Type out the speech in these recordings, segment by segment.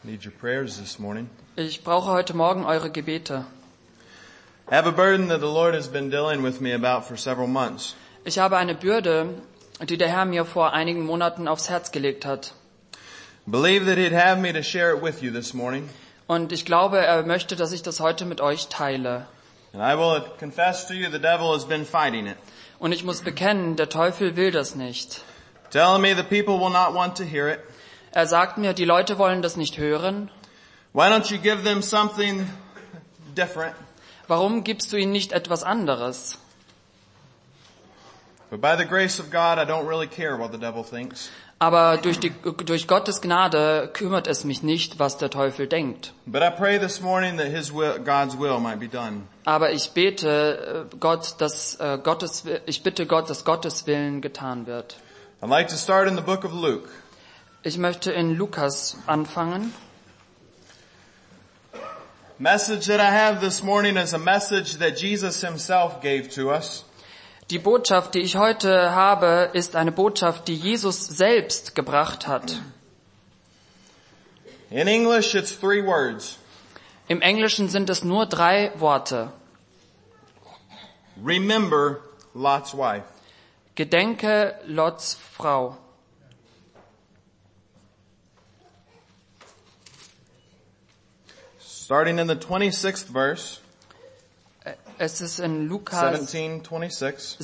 Need your prayers this morning. Ich brauche heute Morgen eure Gebete. I have a burden that the Lord has been dealing with me about for several months. Ich habe eine Bürde, die der Herr mir vor einigen Monaten aufs Herz gelegt hat. Believe that He'd have me to share it with you this morning. Und ich glaube, er möchte, dass ich das heute mit euch teile. And I will confess to you the devil has been fighting it. Und ich muss bekennen, der Teufel will das nicht. Telling me the people will not want to hear it. Er sagt mir, die Leute wollen das nicht hören. Why don't you give them something different? Warum gibst du ihnen nicht etwas anderes? But by the grace of God, I don't really care what the devil thinks. Aber durch Gottes Gnade kümmert es mich nicht, was der Teufel denkt. But I pray this morning that God's will might be done. Aber ich bete Gott, dass Gottes Willen getan wird. I'd like to start in the book of Luke. Ich möchte in Lukas anfangen. Message that I have this morning is a message that Jesus himself gave to us. Die Botschaft, die ich heute habe, ist eine Botschaft, die Jesus selbst gebracht hat. In English, it's 3 words. Im Englischen sind es nur 3 Worte. Remember Lot's wife. Gedenke Lots Frau. Starting in the 26th verse. Es ist in Lukas 17:26.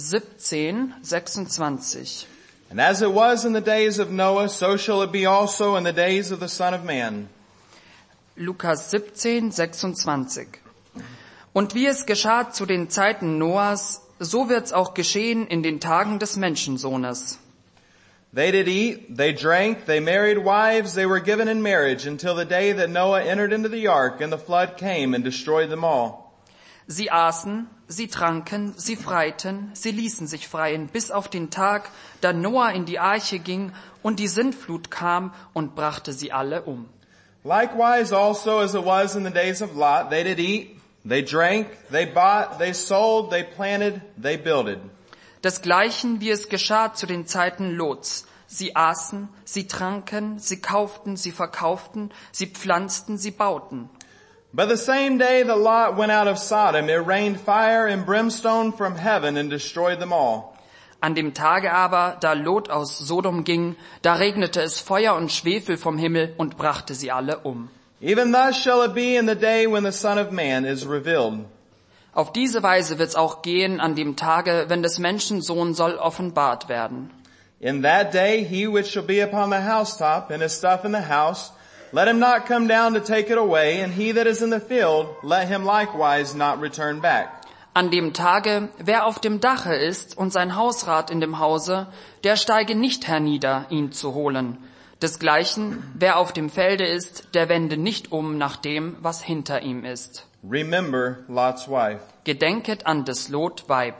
17:26. And as it was in the days of Noah, so shall it be also in the days of the Son of Man. Lukas 17:26. Und wie es geschah zu den Zeiten Noahs, so wird's auch geschehen in den Tagen des Menschensohnes. They did eat, they drank, they married wives, they were given in marriage until the day that Noah entered into the ark and the flood came and destroyed them all. Sie aßen, sie tranken, sie freiten, sie ließen sich freien, bis auf den Tag, da Noah in die Arche ging und die Sintflut kam und brachte sie alle um. Likewise also as it was in the days of Lot, they did eat, they drank, they bought, they sold, they planted, they builded. Desgleichen wie es geschah zu den Zeiten Lots. Sie aßen, sie tranken, sie kauften, sie verkauften, sie pflanzten, sie bauten. But the same day that Lot went out of Sodom, it rained fire and brimstone from heaven and destroyed them all. An dem Tage aber, da Lot aus Sodom ging, da regnete es Feuer und Schwefel vom Himmel und brachte sie alle um. Even thus shall it be in the day when the Son of Man is revealed. Auf diese Weise wird's auch gehen an dem Tage, wenn des Menschen Sohn soll offenbart werden. In that day he which shall be upon the housetop and his stuff in the house, let him not come down to take it away, and he that is in the field, let him likewise not return back. An dem Tage, wer auf dem Dache ist und sein Hausrat in dem Hause, der steige nicht hernieder, ihn zu holen. Desgleichen, wer auf dem Felde ist, der wende nicht um nach dem, was hinter ihm ist. Remember Lot's wife. Gedenket an des Lot Weib.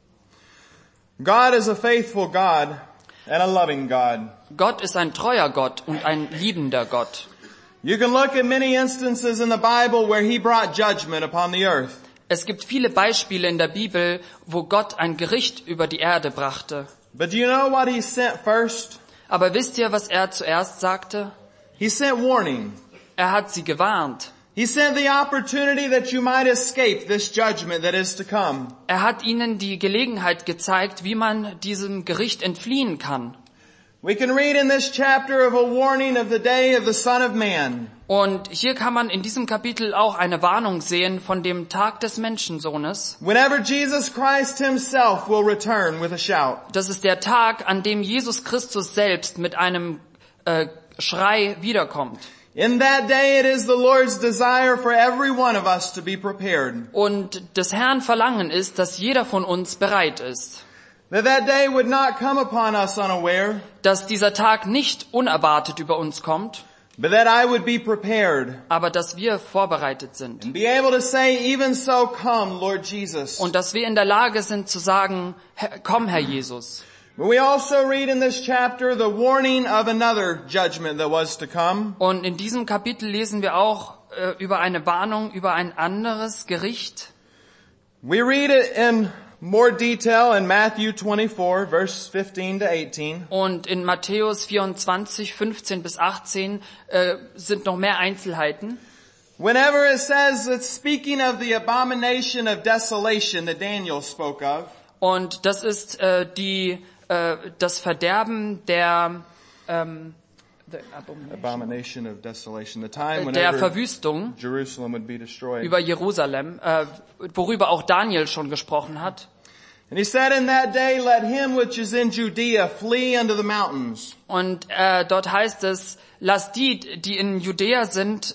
God is a faithful God and a loving God. Gott ist ein treuer Gott und ein liebender Gott. You can look at many instances in the Bible where he brought judgment upon the earth. Es gibt viele Beispiele in der Bibel, wo Gott ein Gericht über die Erde brachte. But do you know what he sent first? Aber wisst ihr, was er zuerst sagte? He sent warning. Er hat sie gewarnt. He sent the opportunity that you might escape this judgment that is to come. Er hat ihnen die Gelegenheit gezeigt, wie man diesem Gericht entfliehen kann. We can read in this chapter of a warning of the day of the Son of Man. Und hier kann man in diesem Kapitel auch eine Warnung sehen von dem Tag des Menschensohnes. Whenever Jesus Christ himself will return with a shout. Das ist der Tag, an dem Jesus Christus selbst mit einem Schrei wiederkommt. In that day it is the Lord's desire for every one of us to be prepared. Und des Herrn Verlangen ist, dass jeder von uns bereit ist. That day would not come upon us unaware. Dass dieser Tag nicht unerwartet über uns kommt. But that I would be prepared. Aber dass wir vorbereitet sind. And be able to say, even so come, Lord Jesus. Und dass wir in der Lage sind zu sagen, komm, Herr Jesus. But we also read in this chapter the warning of another judgment that was to come. Und in diesem Kapitel lesen wir auch über eine Warnung über ein anderes Gericht. We read it in more detail in Matthew 24, verse 15 to 18. Und in Matthäus 24, 15 bis 18 sind noch mehr Einzelheiten. Whenever it says it's speaking of the abomination of desolation that Daniel spoke of, Und das ist das Verderben der abomination of desolation, the time der whenever Verwüstung Jerusalem would be destroyed. über Jerusalem, worüber auch Daniel schon gesprochen hat. And he said, in that day, let him which is in Judea flee unto the mountains. Und dort heißt es, lasst die in Judäa sind,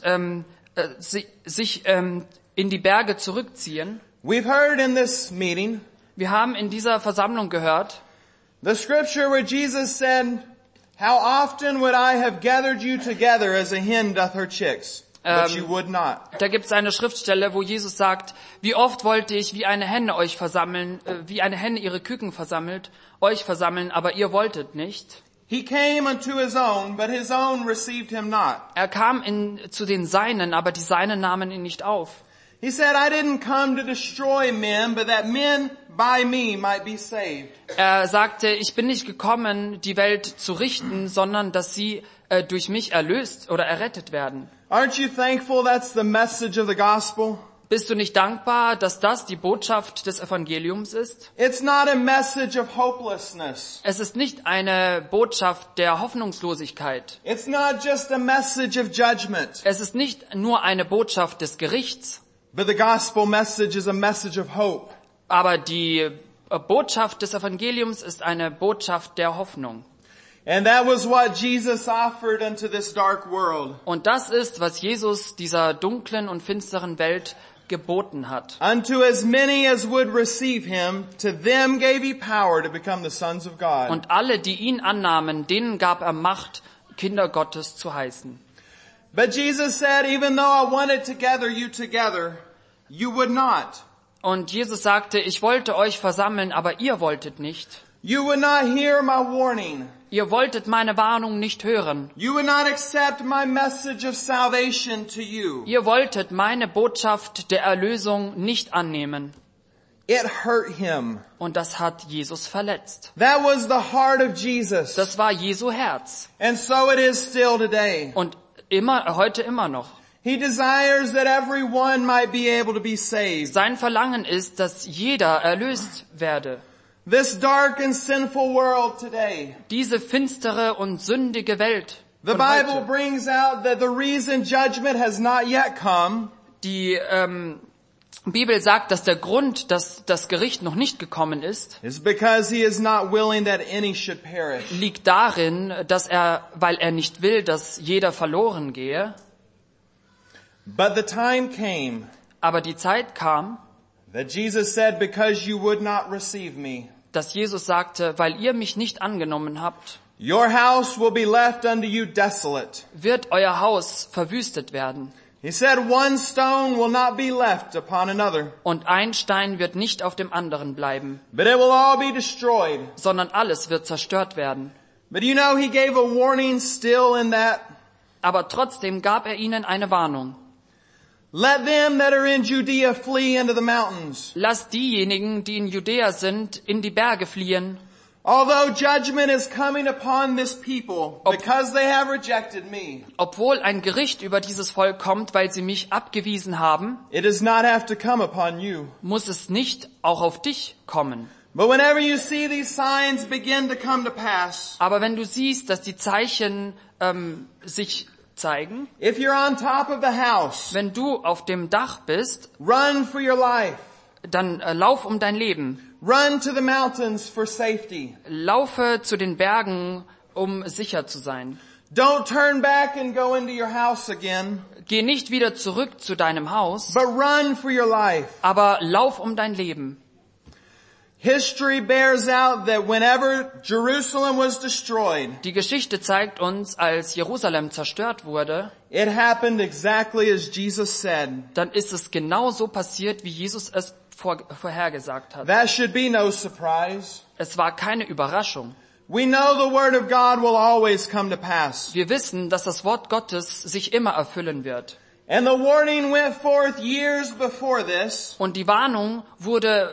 sich in die Berge zurückziehen. We've heard in this meeting Wir haben in dieser Versammlung gehört, the scripture where Jesus said, how often would I have gathered you together as a hen doth her chicks, but you would not. da gibt es eine Schriftstelle, wo Jesus sagt, wie oft wollte ich wie eine Henne euch versammeln, wie eine Henne ihre Küken versammelt, euch versammeln, aber ihr wolltet nicht. He came unto his own, but his own received him not. Er kam zu den Seinen, aber die Seinen nahmen ihn nicht auf. He said, I didn't come to destroy men, but that men by me might be saved. Er sagte, ich bin nicht gekommen, die Welt zu richten, sondern dass sie durch mich erlöst oder errettet werden. Aren't you thankful that's the message of the gospel? Bist du nicht dankbar, dass das die Botschaft des Evangeliums ist? It's not a message of hopelessness. Es ist nicht eine Botschaft der Hoffnungslosigkeit. It's not just a message of judgment. Es ist nicht nur eine Botschaft des Gerichts, But the gospel message is a message of hope. aber die Botschaft des Evangeliums ist eine Botschaft der Hoffnung. And that was what Jesus offered unto this dark world. Und das ist, was Jesus dieser dunklen und finsteren Welt geboten hat. Unto as many as would receive him, to them gave he power to become the sons of God. Und alle, die ihn annahmen, denen gab er Macht, Kinder Gottes zu heißen. But Jesus said, even though I wanted to gather you together, you would not. Und Jesus sagte, ich wollte euch versammeln, aber ihr wolltet nicht. You would not hear my warning. Ihr wolltet meine Warnung nicht hören. You would not accept my message of salvation to you. Ihr wolltet meine Botschaft der Erlösung nicht annehmen. It hurt him. Und das hat Jesus verletzt. That was the heart of Jesus. Das war Jesu Herz. And so it is still today. Und heute immer noch. He desires that everyone might be able to be saved. Sein Verlangen ist, dass jeder erlöst werde. This dark and sinful world today. Diese finstere und sündige Welt The von Bible heute. brings out that the reason judgment has not yet come Die Bibel sagt, dass der Grund, dass das Gericht noch nicht gekommen ist, is because he is not willing that any should perish. liegt darin, weil er nicht will, dass jeder verloren gehe. But the time came Aber die Zeit kam, that Jesus said, because you would not receive me, dass Jesus sagte, weil ihr mich nicht angenommen habt, your house will be left unto you desolate. wird euer Haus verwüstet werden. He said, one stone will not be left upon another, Und ein Stein wird nicht auf dem anderen bleiben, but it will all be destroyed. sondern alles wird zerstört werden. But you know, he gave a warning still in that. Aber trotzdem gab er ihnen eine Warnung. Let them that are in Judea flee into the mountains. Lasst diejenigen, die in Judäa sind, in die Berge fliehen. Although judgment is coming upon this people because they have rejected me, Obwohl ein Gericht über dieses Volk kommt, weil sie mich abgewiesen haben, it does not have to come upon you. muss es nicht auch auf dich kommen. But whenever you see these signs begin to come to pass, Aber wenn du siehst, dass die Zeichen sich zeigen, if you're on top of the house, wenn du auf dem Dach bist, run for your life. dann lauf um dein Leben. Run to the mountains for safety. Laufe zu den Bergen, um sicher zu sein. Don't turn back and go into your house again, Geh nicht wieder zurück zu deinem Haus, but run for your life. aber lauf um dein Leben. History bears out that whenever Jerusalem was destroyed, Die Geschichte zeigt uns, als Jerusalem zerstört wurde, it happened exactly as Jesus said. dann ist es genau so passiert, wie Jesus es vorhergesagt hat. That should be no surprise. Es war keine Überraschung. We know the word of God will always come to pass. Wir wissen, dass das Wort Gottes sich immer erfüllen wird. And the warning went forth years before this. Und die Warnung wurde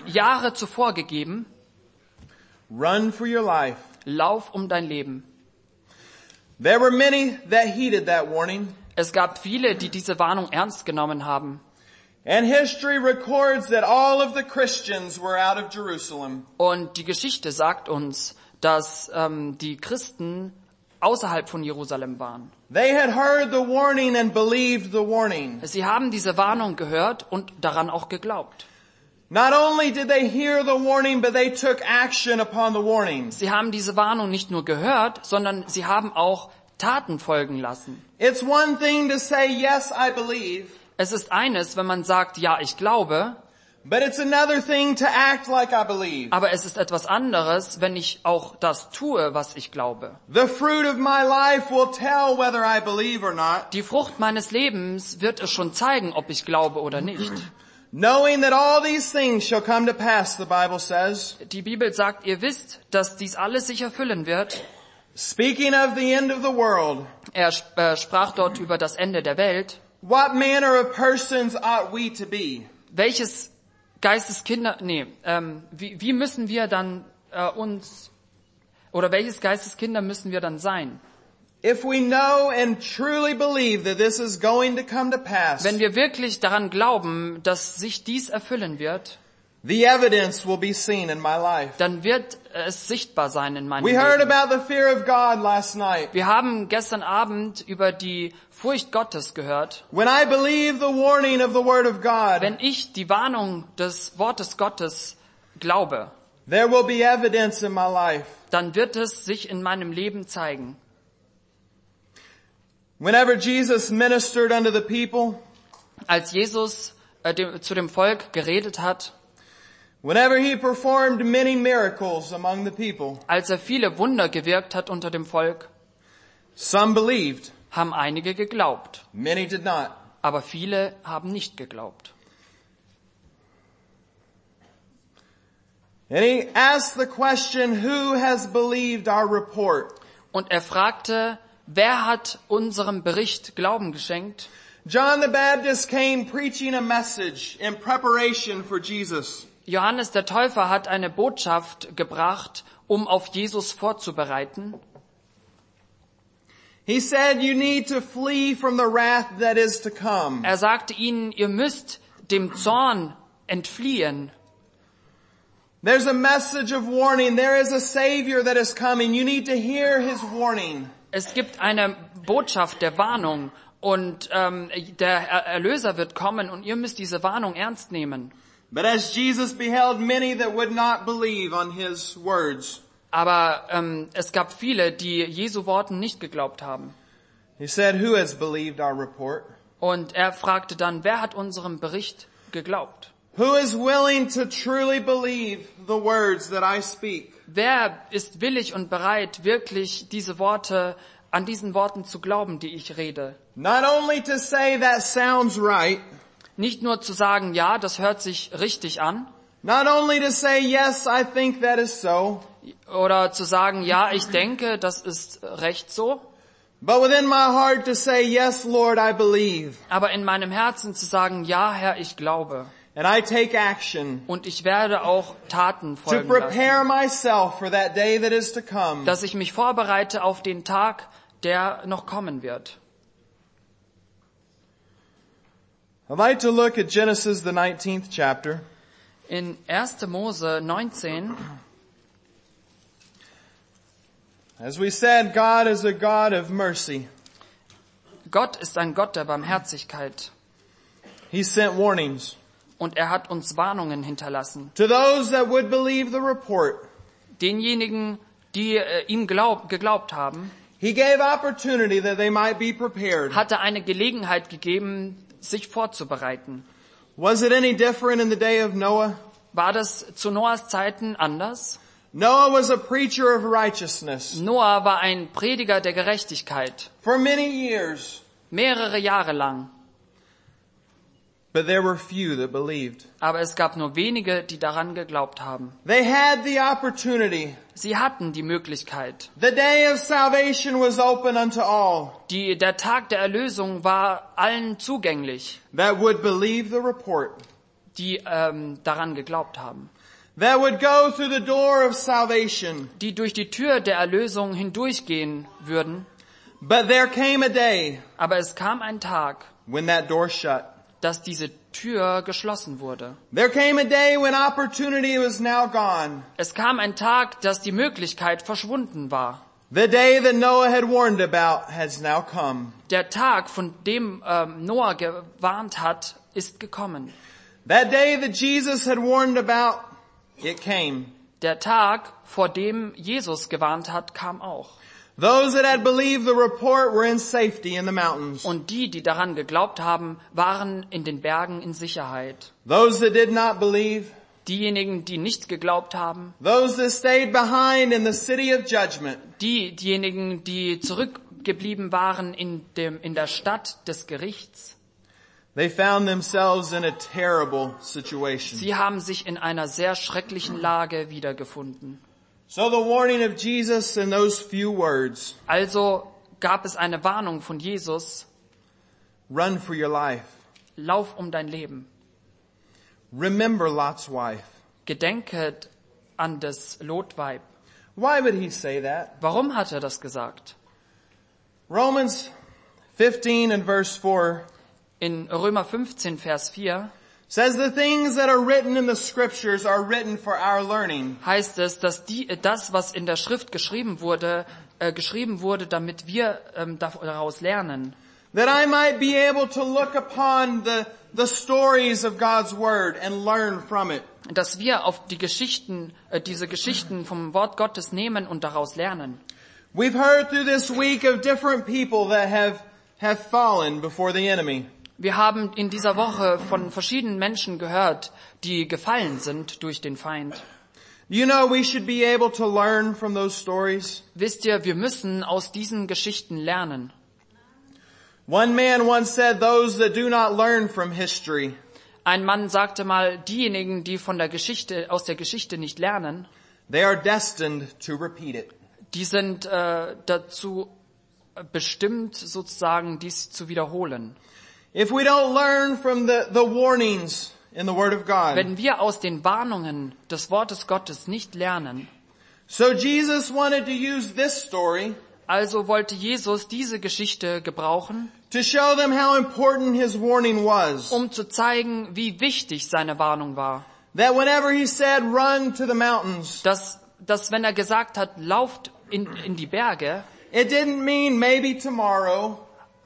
Jahre zuvor gegeben. Run for your life. Lauf um dein Leben. There were many that heeded that warning. Es gab viele, die diese Warnung ernst genommen haben. And history records that all of the Christians were out of Jerusalem. Und die Geschichte sagt uns, dass die Christen außerhalb von Jerusalem waren. They had heard the warning and believed the warning. Sie haben diese Warnung gehört und daran auch geglaubt. Not only did they hear the warning, but they took action upon the warning. Sie haben diese Warnung nicht nur gehört, sondern sie haben auch Taten folgen lassen. It's one thing to say, yes, I believe. Es ist eines, wenn man sagt, ja, ich glaube, But it's another thing to act like I believe. aber es ist etwas anderes, wenn ich auch das tue, was ich glaube. The fruit of my life will tell whether I believe or not. Die Frucht meines Lebens wird es schon zeigen, ob ich glaube oder nicht. Knowing that all these things shall come to pass, the Bible says. Die Bibel sagt, ihr wisst, dass dies alles sich erfüllen wird. Speaking of the end of the world, Er sprach dort über das Ende der Welt. what manner of persons ought we to be? Welches Geisteskinder, wie müssen wir dann welches Geisteskinder müssen wir dann sein? If we know and truly believe that this is going to come to pass, Wenn wir wirklich daran glauben, dass sich dies erfüllen wird, the evidence will be seen in my life. dann wird es sichtbar sein in meinem We heard Leben. about the fear of God last night. Wir haben gestern Abend über die Furcht Gottes gehört. When I believe the warning of the Word of God, Wenn ich die Warnung des Wortes Gottes glaube, there will be evidence in my life. dann wird es sich in meinem Leben zeigen. Whenever Jesus ministered unto the people, Als Jesus zu dem Volk geredet hat, whenever he performed many miracles among the people, als er viele Wunder gewirkt hat unter dem Volk, some believed, haben einige geglaubt, many did not. aber viele haben nicht geglaubt. And he asked the question, who has believed our report? Und er fragte, wer hat unserem Bericht Glauben geschenkt? John the Baptist came preaching a message in preparation for Jesus. Johannes der Täufer hat eine Botschaft gebracht, um auf Jesus vorzubereiten. He said, you need to flee from the wrath that is to come. Er sagte ihnen, ihr müsst dem Zorn entfliehen. There's a message of warning. There is a Savior that is coming. You need to hear his warning. Es gibt eine Botschaft der Warnung und der Erlöser wird kommen und ihr müsst diese Warnung ernst nehmen. But as Jesus beheld many that would not believe on his words, Aber es gab viele, die Jesu Worten nicht geglaubt haben. he said, who has believed our report? Und er fragte dann, wer hat unserem Bericht geglaubt? Who is willing to truly believe the words that I speak? Wer ist willig und bereit, wirklich an diesen Worten zu glauben, die ich rede? Not only to say that sounds right, Nicht nur zu sagen, ja, das hört sich richtig an, not only to say, yes, I think that is so, oder zu sagen, ja, ich denke, das ist recht so, but within my heart to say, yes, Lord, I believe, aber in meinem Herzen zu sagen, ja, Herr, ich glaube. and I take action Und ich werde auch Taten to folgen lassen, prepare myself for that day that is to come. dass ich mich vorbereite auf den Tag, der noch kommen wird. I'd like to look at Genesis, the 19th chapter. In 1. Mose 19, As we said, God is a God of mercy. Gott ist ein Gott der Barmherzigkeit He sent warnings und er hat uns Warnungen hinterlassen. to those that would believe the report. Denjenigen, die ihm geglaubt haben, He gave opportunity that they might be prepared. hat er eine Gelegenheit gegeben, sich vorzubereiten. Was it any different in the day of Noah? War das zu Noahs Zeiten anders? Noah was a preacher of righteousness Noah war ein Prediger der Gerechtigkeit, for many years, mehrere Jahre lang. but there were few that believed. Aber es gab nur wenige, die daran geglaubt haben. They had the opportunity. Sie hatten die Möglichkeit. The day of salvation was open unto all Der Tag der Erlösung war allen zugänglich, that would believe the report. die daran geglaubt haben. that would go through the door of salvation. die durch die Tür der Erlösung hindurchgehen würden. But there came a day Aber es kam ein Tag, when that door shut. dass diese Tür geschlossen wurde. There came a day when opportunity was now gone. Es kam ein Tag, dass die Möglichkeit verschwunden war. The day that Noah had warned about has now come. Der Tag, von dem Noah gewarnt hat, ist gekommen. That day that Jesus had warned about, it came. Der Tag, vor dem Jesus gewarnt hat, kam auch. Those that had believed the report were in safety in the mountains. Und die daran geglaubt haben, waren in den Bergen in Sicherheit. Those that did not believe, Diejenigen, die nicht geglaubt haben, those that stayed behind in the city of judgment, diejenigen, die zurückgeblieben waren in der Stadt des Gerichts, they found themselves in a terrible situation. sie haben sich in einer sehr schrecklichen Lage wiedergefunden. So the warning of Jesus in those few words, Also gab es eine Warnung von Jesus: run for your life. Lauf um dein Leben. Remember Lot's wife. Gedenket an das Lotweib. Why would he say that? Warum hat er das gesagt? Romans 15 and verse 4 In Römer 15, Vers 4 says the things that are written in the scriptures are written for our learning. heißt es, dass das, was in der Schrift geschrieben wurde, damit wir daraus lernen. That I might be able to look upon the stories of God's word and learn from it. Dass wir auf diese Geschichten vom Wort Gottes nehmen und daraus lernen. We've heard through this week of different people that have fallen before the enemy. Wir haben in dieser Woche von verschiedenen Menschen gehört, die gefallen sind durch den Feind. You know, we should be able to learn from those stories. Wisst ihr, wir müssen aus diesen Geschichten lernen. One man once said, those that do not learn from history Ein Mann sagte mal, diejenigen, die aus der Geschichte nicht lernen, they are destined to repeat it. die sind dazu bestimmt, sozusagen dies zu wiederholen. If we don't learn from the warnings in the Word of God. Wenn wir aus den Warnungen des Wortes Gottes nicht lernen, So Jesus wanted to use this story also wollte Jesus diese Geschichte gebrauchen, to show them how important his warning was. um zu zeigen, wie wichtig seine Warnung war. That whenever he said, run to the mountains, Dass wenn er gesagt hat, lauft in die Berge, it didn't mean maybe tomorrow,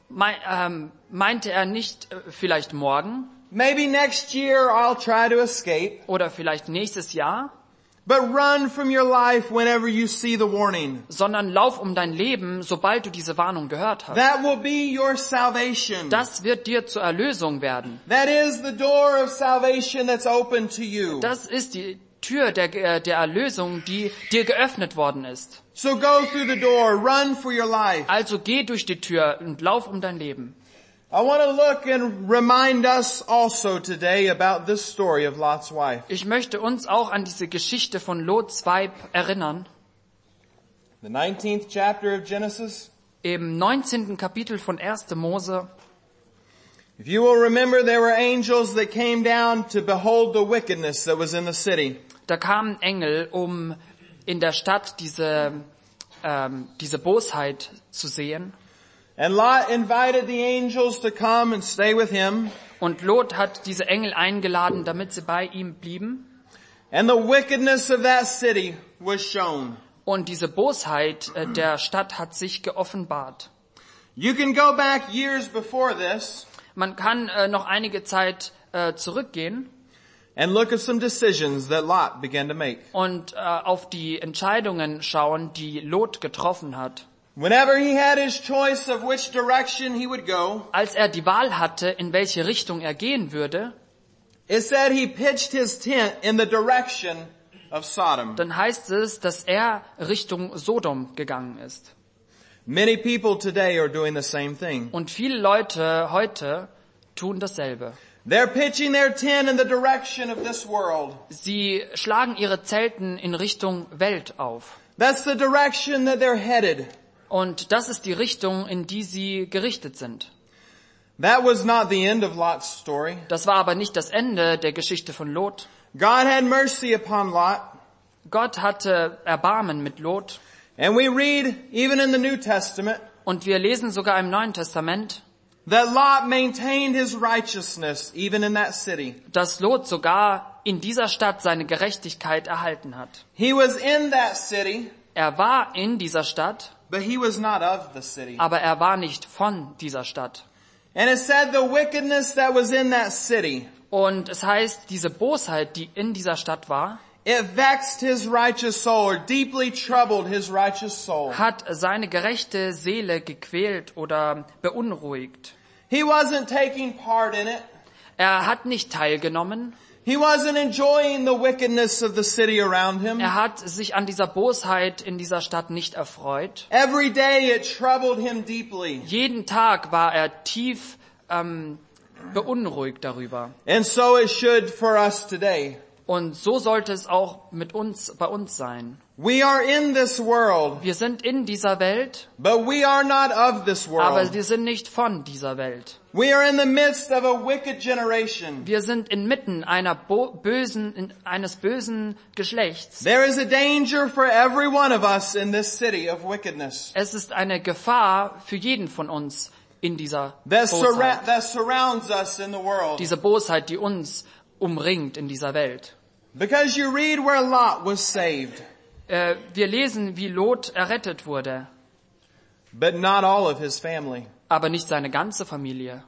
meinte er nicht vielleicht morgen maybe next year I'll try to escape, oder vielleicht nächstes Jahr, but run from your life whenever you see the warning. sondern lauf um dein Leben, sobald du diese Warnung gehört hast. That will be your salvation. Das wird dir zur Erlösung werden. That is the door of salvation that's open to you. Das ist die Tür der Erlösung, die dir geöffnet worden ist. So go through the door, run for your life. Also geh durch die Tür und lauf um dein Leben. I want to look and remind us also today about this story of Lot's wife. Ich möchte uns auch an diese Geschichte von Lots Weib erinnern. The 19th chapter of Genesis. Im 19. Kapitel von 1. Mose. If you will remember, there were angels that came down to behold the wickedness that was in the city. Da kamen Engel, um in der Stadt diese Bosheit zu sehen. And Lot invited the angels to come and stay with him. Und Lot hat diese Engel eingeladen, damit sie bei ihm blieben. And the wickedness of that city was shown. Und diese Bosheit der Stadt hat sich geoffenbart. You can go back years before this Man kann noch einige Zeit zurückgehen and look at some decisions that Lot began to make. und auf die Entscheidungen schauen, die Lot getroffen hat. Whenever he had his choice of which direction he would go, Als er die Wahl hatte, in welche Richtung er gehen würde, it said he pitched his tent in the direction of Sodom. dann heißt es, dass er Richtung Sodom gegangen ist. Many people today are doing the same thing. Und viele Leute heute tun dasselbe. They're pitching their tent in the direction of this world. Sie schlagen ihre Zelten in Richtung Welt auf. That's the direction that they're headed. Und das ist die Richtung, in die sie gerichtet sind. That was not the end of Lot's story. Das war aber nicht das Ende der Geschichte von Lot. God had mercy upon Lot. Gott hatte Erbarmen mit Lot. And we read, even in the New Testament, Und wir lesen sogar im Neuen Testament, that Lot maintained his righteousness even in that city. dass Lot sogar in dieser Stadt seine Gerechtigkeit erhalten hat. He was in that city, Er war in dieser Stadt, but he was not of the city. aber er war nicht von dieser Stadt. And it said the wickedness that was in that city, Und es heißt, diese Bosheit, die in dieser Stadt war, it vexed his righteous soul, or deeply troubled his righteous soul. hat seine gerechte Seele gequält oder beunruhigt. He wasn't taking part in it. Er hat nicht teilgenommen. He wasn't enjoying the wickedness of the city around him. Er hat sich an dieser Bosheit in dieser Stadt nicht erfreut. Every day it troubled him deeply. Jeden Tag war er tief beunruhigt darüber. And so it should for us today. Und so sollte es auch bei uns sein. We are in this world, Wir sind in dieser Welt, but we are not of this aber world. wir sind nicht von dieser Welt. We are in the midst of a wicked generation. Wir sind inmitten eines bösen Geschlechts. There is a danger for every one of us in this city of wickedness Es ist eine Gefahr für jeden von uns in dieser that Bosheit. surrounds us in the world. Diese Bosheit, die uns umringt in dieser Welt. Because you read where Lot was saved, Wir lesen, wie Lot errettet wurde, but not all of his family. aber nicht seine ganze Familie.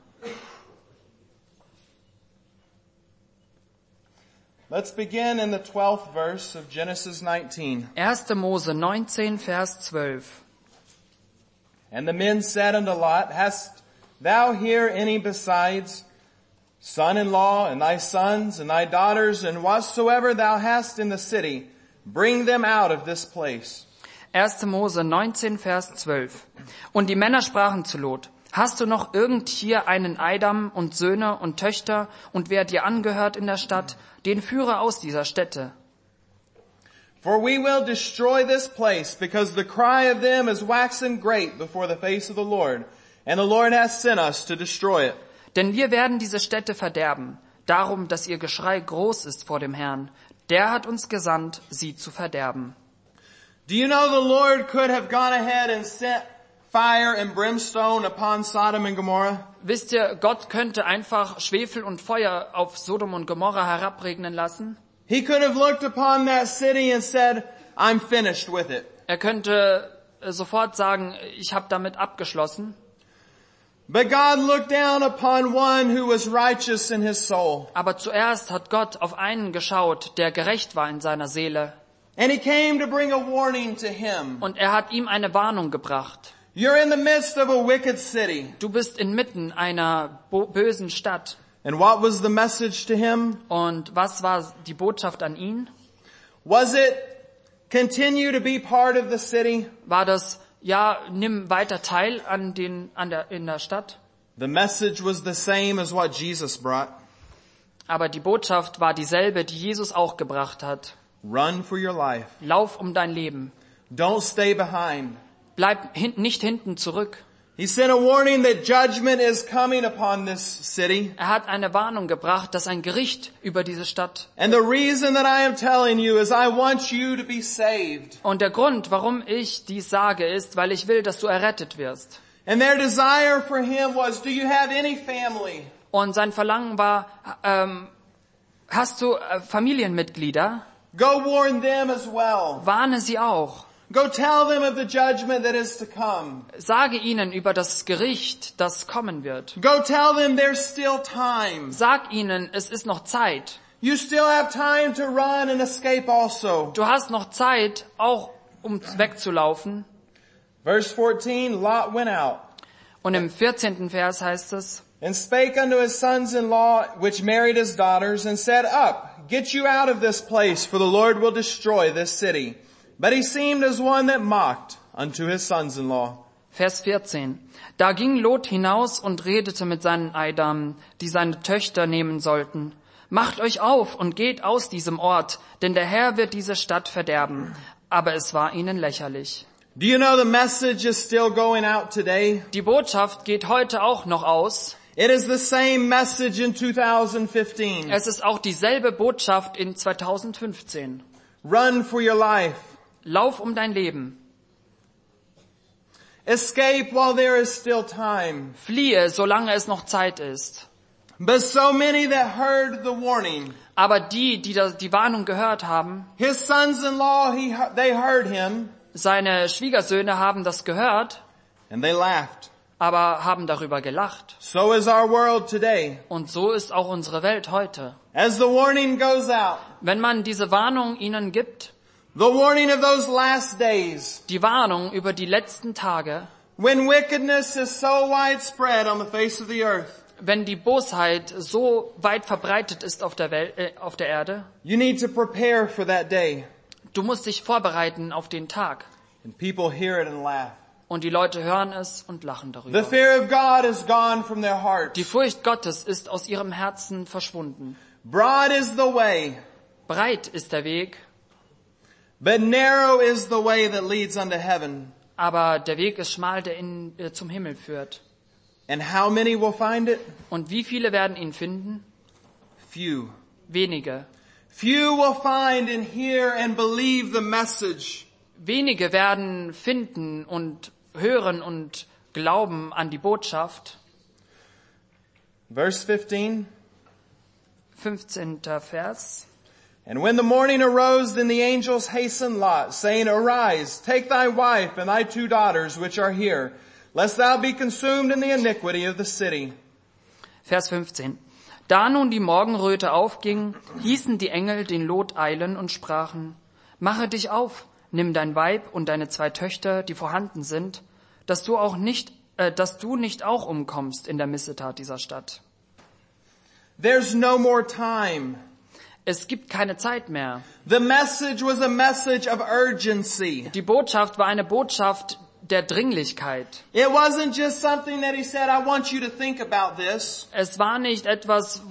Let's begin in the 12th verse of Genesis 19. 1. Mose 19, Vers 12. And the men said unto Lot, Hast thou here any besides son-in-law, and thy sons, and thy daughters, and whatsoever thou hast in the city? Bring them out of this place. 1. Mose 19, Vers 12. Und die Männer sprachen zu Lot, hast du noch irgend hier einen Eidam und Söhne und Töchter, und wer dir angehört in der Stadt, den führe aus dieser Stätte. For we will destroy this place, because the cry of them is waxen great before the face of the Lord, and the Lord hath sent us to destroy it. Denn wir werden diese Stätte verderben, darum, dass ihr Geschrei groß ist vor dem Herrn. Der hat uns gesandt, sie zu verderben. Do you know the Lord could have gone ahead and sent fire and brimstone upon Sodom and Gomorrah? Wisst ihr, Gott könnte einfach Schwefel und Feuer auf Sodom und Gomorra herabregnen lassen. He could have looked upon that city and said, I'm finished with it. Er könnte sofort sagen, ich habe damit abgeschlossen. But God looked down upon one who was righteous in his soul. Aber zuerst hat Gott auf einen geschaut, der gerecht war in seiner Seele. And he came to bring a warning to him. Und er hat ihm eine Warnung gebracht. You're in the midst of a wicked city. Du bist inmitten einer bösen Stadt. And what was the message to him? Und was war die Botschaft an ihn? Was it continue to be part of the city? War das, ja, nimm weiter teil in der Stadt? The message was the same as what Jesus brought. Aber die Botschaft war dieselbe, die Jesus auch gebracht hat. Run for your life. Lauf um dein Leben. Don't stay behind. Bleib nicht hinten zurück. He sent a warning that judgment is coming upon this city. Er hat eine Warnung gebracht, dass ein Gericht über diese Stadt. And the reason that I am telling you is I want you to be saved. Und der Grund, warum ich dies sage, ist, weil ich will, dass du errettet wirst. And their desire for him was, do you have any family? Und sein Verlangen war, hast du Familienmitglieder? Go warn them as well. Warne sie auch. Go tell them of the judgment that is to come. Sage ihnen über das Gericht, das kommen wird. Go tell them there's still time. Sag ihnen, es ist noch Zeit. You still have time to run and escape also. Du hast noch Zeit, auch um wegzulaufen. Verse 14, Lot went out Und im 14. Vers heißt es, and spake unto his sons-in-law, which married his daughters, and said, Up, get you out of this place, for the Lord will destroy this city. But he seemed as one that mocked unto his sons-in-law. Vers 14. Da ging Lot hinaus und redete mit seinen Eidamen, die seine Töchter nehmen sollten. Macht euch auf und geht aus diesem Ort, denn der Herr wird diese Stadt verderben. Aber es war ihnen lächerlich. Do you know the message is still going out today? Die Botschaft geht heute auch noch aus. It is the same message in 2015. Es ist auch dieselbe Botschaft in 2015. Run for your life. Lauf um dein Leben. Escape while there is still time. Fliehe, solange es noch Zeit ist. But so many that heard the warning. Aber die Warnung gehört haben, His sons-in-law, they heard him. seine Schwiegersöhne haben das gehört, And they laughed. aber haben darüber gelacht. So is our world today. Und so ist auch unsere Welt heute. As the warning goes out, Wenn man diese Warnung ihnen gibt, the warning of those last days, die Warnung über die letzten Tage, when wickedness is so widespread on the face of the earth, wenn die Bosheit so weit verbreitet ist auf der Erde, you need to prepare for that day. du musst dich vorbereiten auf den Tag. And people hear it and laugh. Und die Leute hören es und lachen The darüber. fear of God is gone from their hearts. Die Furcht Gottes ist aus ihrem Herzen verschwunden. Broad is the way, Breit ist der Weg, but narrow is the way that leads unto heaven. aber der Weg ist schmal, der zum Himmel führt. And how many will find it? Und wie viele werden ihn finden? Few. Wenige. Few will find and hear and believe the message. Wenige werden finden und hören und glauben an die Botschaft. Verse 15. 15. Vers. And when the morning arose, then the angels hastened Lot, saying, Arise, take thy wife and thy 2 daughters which are here, lest thou be consumed in the iniquity of the city. Vers 15. Da nun die Morgenröte aufging, hießen die Engel den Lot eilen und sprachen, Mache dich auf, nimm dein Weib und deine 2 Töchter, die vorhanden sind, dass du nicht auch umkommst in der Missetat dieser Stadt. There's no more time. Es gibt keine Zeit mehr. The message was a message of urgency. Die Botschaft war eine Botschaft der Dringlichkeit. It wasn't just something that he said, I want you to think about this. Es war nicht etwas,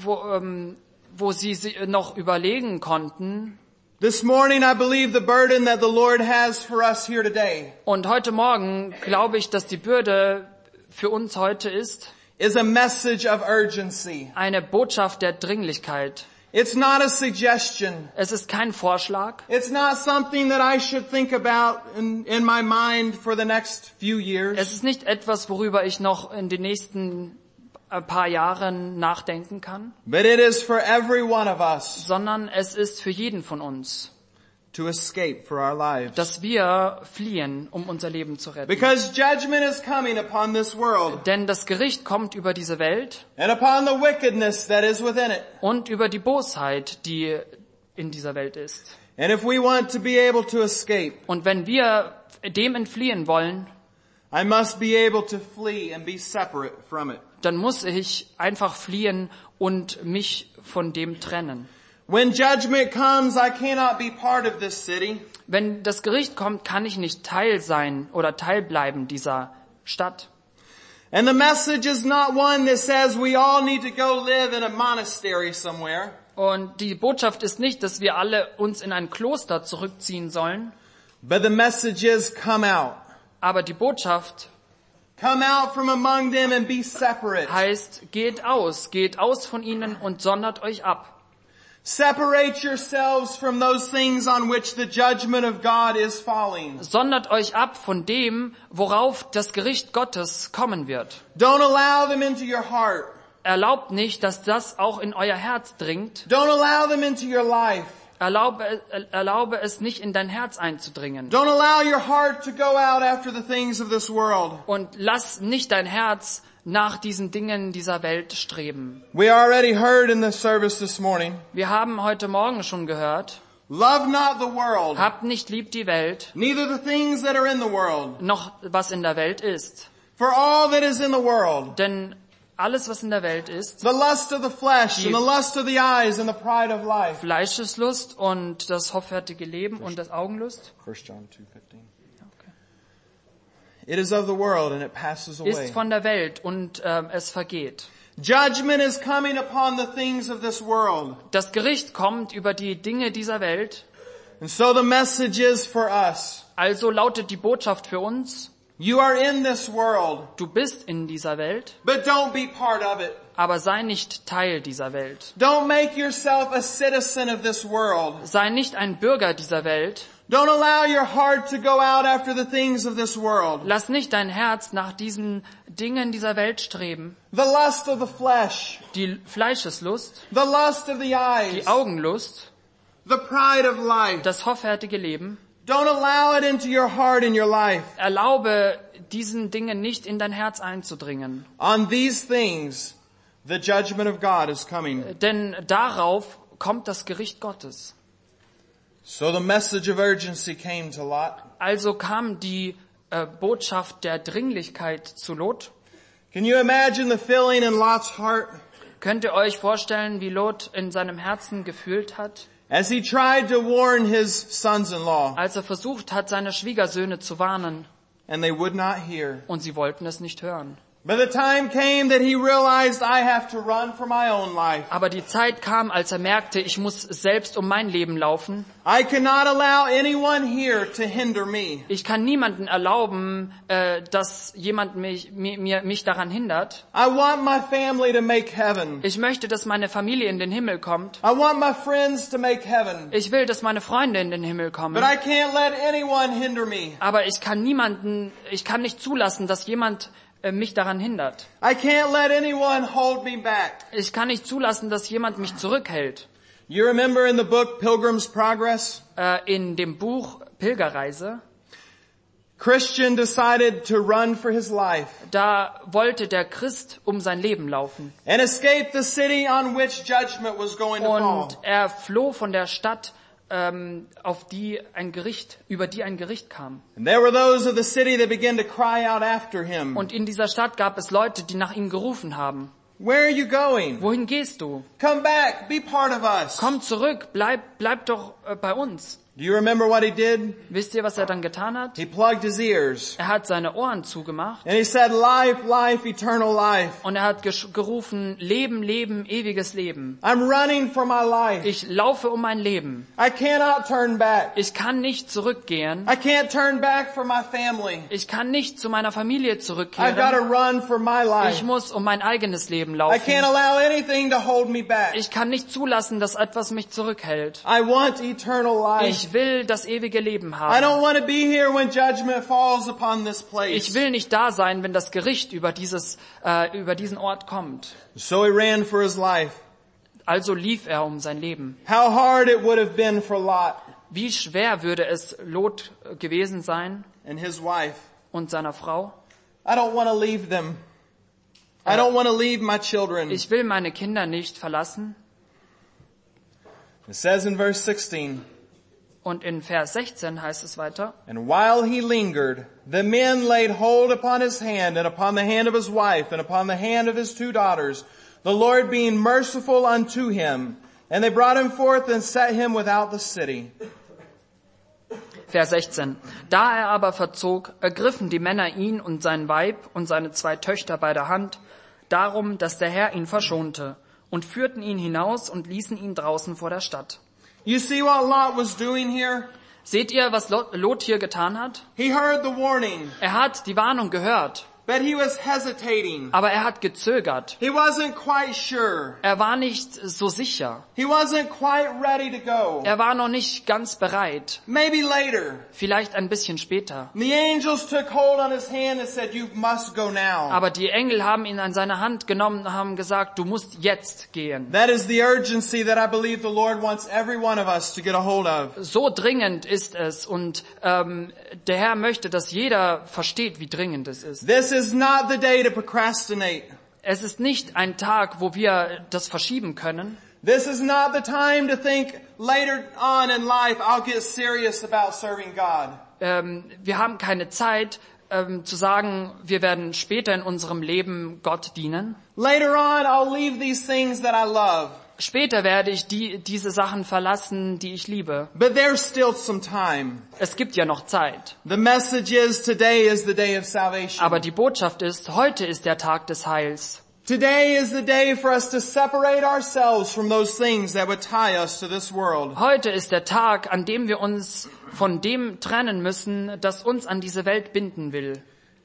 wo sie noch überlegen konnten. This morning I believe the burden that the Lord has for us here today Und heute Morgen glaube ich, dass die Bürde für uns heute ist, is a message of urgency. eine Botschaft der Dringlichkeit. It's not a suggestion. Es ist kein Vorschlag. It's not something that I should think about in my mind for the next few Es years. ist nicht etwas, worüber ich noch in den nächsten paar Jahren nachdenken kann, But it is for every one of us sondern es ist für jeden von uns, to escape for our lives. dass wir fliehen, um unser Leben zu retten. Because judgment is coming upon this world Denn das Gericht kommt über diese Welt and upon the wickedness that is within it. und über die Bosheit, die in dieser Welt ist. And if we want to be able to escape, Und wenn wir dem entfliehen wollen, I must be able to flee and be separate from it. dann muss ich einfach fliehen und mich von dem trennen. When judgment comes, I cannot be part of this city. Wenn das Gericht kommt, kann ich nicht Teil sein oder Teil bleiben dieser Stadt. And the message is not one that says we all need to go live in a monastery somewhere. Und die Botschaft ist nicht, dass wir alle uns in ein Kloster zurückziehen sollen, But the message is come out. aber die Botschaft Come out from among them and be separate. heißt, geht aus von ihnen und sondert euch ab. Separate yourselves from those things on which the judgment of God is falling. Sondert euch ab von dem, worauf das Gericht Gottes kommen wird. Don't allow them into your heart. Erlaubt nicht, dass das auch in euer Herz dringt. Don't allow them into your life. Erlaube es nicht in dein Herz einzudringen. Don't allow your heart to go out after the things of this world. Und lass nicht dein Herz nach diesen Dingen dieser Welt streben. We already heard in the service this morning, Wir haben heute Morgen schon gehört, love not the world, habt nicht lieb die Welt, neither the things that are in the world. noch was in der Welt ist. For all that is in the world, Denn alles, was in der Welt ist, the lust of the flesh and the lust of the eyes and the pride of life. Fleischeslust und das hoffärtige Leben und das Augenlust, 1 John 2:15. It is of the world and it passes away. ist von der Welt und es vergeht. Judgment is coming upon the things of this world. Das Gericht kommt über die Dinge dieser Welt. And so the message is for us. Also lautet die Botschaft für uns, You are in this world, Du bist in dieser Welt, but don't be part of it. aber sei nicht Teil dieser Welt. Don't make yourself a citizen of this world. Sei nicht ein Bürger dieser Welt. Don't allow your heart to go out after the things of this world. Lass nicht dein Herz nach diesen Dingen dieser Welt streben. The lust of the flesh, Die Fleischeslust, the lust of the eyes, die Augenlust, the pride of life. das hoffärtige Leben. Don't allow it into your heart and your life. Erlaube diesen Dingen nicht in dein Herz einzudringen. On these things, the judgment of God is coming. Denn darauf kommt das Gericht Gottes. So the message of urgency came to Lot. Also kam die Botschaft der Dringlichkeit zu Lot. Can you imagine the feeling in Lot's heart Könnt ihr euch vorstellen, wie Lot in seinem Herzen gefühlt hat, as he tried to warn his sons-in-law als er versucht hat, seine Schwiegersöhne zu warnen, and they would not hear? und sie wollten es nicht hören. But the time came that he realized I have to run for my own life. Aber die Zeit kam, als er merkte, ich muss selbst um mein Leben laufen. I cannot allow anyone here to hinder me. Ich kann niemanden erlauben, dass jemand mich daran hindert. I want my family to make heaven. Ich möchte, dass meine Familie in den Himmel kommt. I want my friends to make heaven. Ich will, dass meine Freunde in den Himmel kommen. But I can't let anyone hinder me. Aber ich kann nicht zulassen, dass jemand mich daran hindert. I can't let anyone hold me back. Ich kann nicht zulassen, dass jemand mich zurückhält. You remember in the book Pilgrim's Progress? In dem Buch Pilgerreise, Christian decided to run for his life da wollte der Christ um sein Leben laufen. and escape the city on which judgment was going to fall. Und er floh von der Stadt, über die ein Gericht kam. And there were those of the city that began to cry out after him. Und in dieser Stadt gab es Leute, die nach ihm gerufen haben. Where are you going? Wohin gehst du? Come back, be part of us. Komm zurück, bleib doch bei uns. Do you remember what he did? Wisst ihr, was er dann getan hat? He plugged his ears Er hat seine Ohren zugemacht and he said, life, life, eternal life. und er hat gerufen, Leben, Leben, ewiges Leben. I'm running for my life. Ich laufe um mein Leben. I cannot turn back. Ich kann nicht zurückgehen. I can't turn back for my family. Ich kann nicht zu meiner Familie I've got to zurückkehren. run for my Ich life. muss um mein eigenes Leben I can't laufen. allow anything to hold me back. Ich kann nicht zulassen, dass etwas mich zurückhält. I want eternal life. Ich will das ewige Leben I haben. don't want to be here when judgment falls upon this place. Ich will nicht da sein, wenn das Gericht über diesen Ort kommt. So he ran for his life. Also lief er um sein Leben. How hard it would have been for Lot Wie schwer würde es Lot gewesen sein and his wife. und seiner Frau? I don't want to leave them. I don't want to leave my children. Ich will meine Kinder nicht verlassen. It says in verse 16, Und in Vers 16 heißt es weiter. and while he lingered, the men laid hold upon his hand and upon the hand of his wife and upon the hand of his 2 daughters, the Lord being merciful unto him. And they brought him forth and set him without the city. Vers 16. Da er aber verzog, ergriffen die Männer ihn und sein Weib und seine 2 Töchter bei der Hand, darum, dass der Herr ihn verschonte, und führten ihn hinaus und ließen ihn draußen vor der Stadt. You see what Lot was doing here? Seht ihr, was Lot hier getan hat? He heard the warning, Er hat die Warnung gehört, but he was hesitating. aber er hat gezögert. He wasn't quite sure. Er war nicht so sicher. He wasn't quite ready to go. Er war noch nicht ganz bereit. Maybe later. Vielleicht ein bisschen später. The angels took hold on his hand and said, you must go now. Aber die Engel haben ihn an seine Hand genommen und haben gesagt, du musst jetzt gehen. That is the urgency that I believe the Lord wants every one of us to get a hold of. So dringend ist es und der Herr möchte, dass jeder versteht, wie dringend es ist. This is not the day to procrastinate. Es ist nicht ein Tag, wo wir das verschieben können. This is not the time to think later on in life I'll get serious about serving God. Wir haben keine Zeit zu sagen, wir werden später in unserem Leben Gott dienen. Later on I'll leave these things that I love. Später werde ich diese Sachen verlassen, die ich liebe. But there's still some time. Es gibt ja noch Zeit. The message is today is the day of salvation. Aber die Botschaft ist, heute ist der Tag des Heils. Today is the day for us to separate ourselves from those things that would tie us to this world. Heute ist der Tag, an dem wir uns von dem trennen müssen, das uns an diese Welt binden will.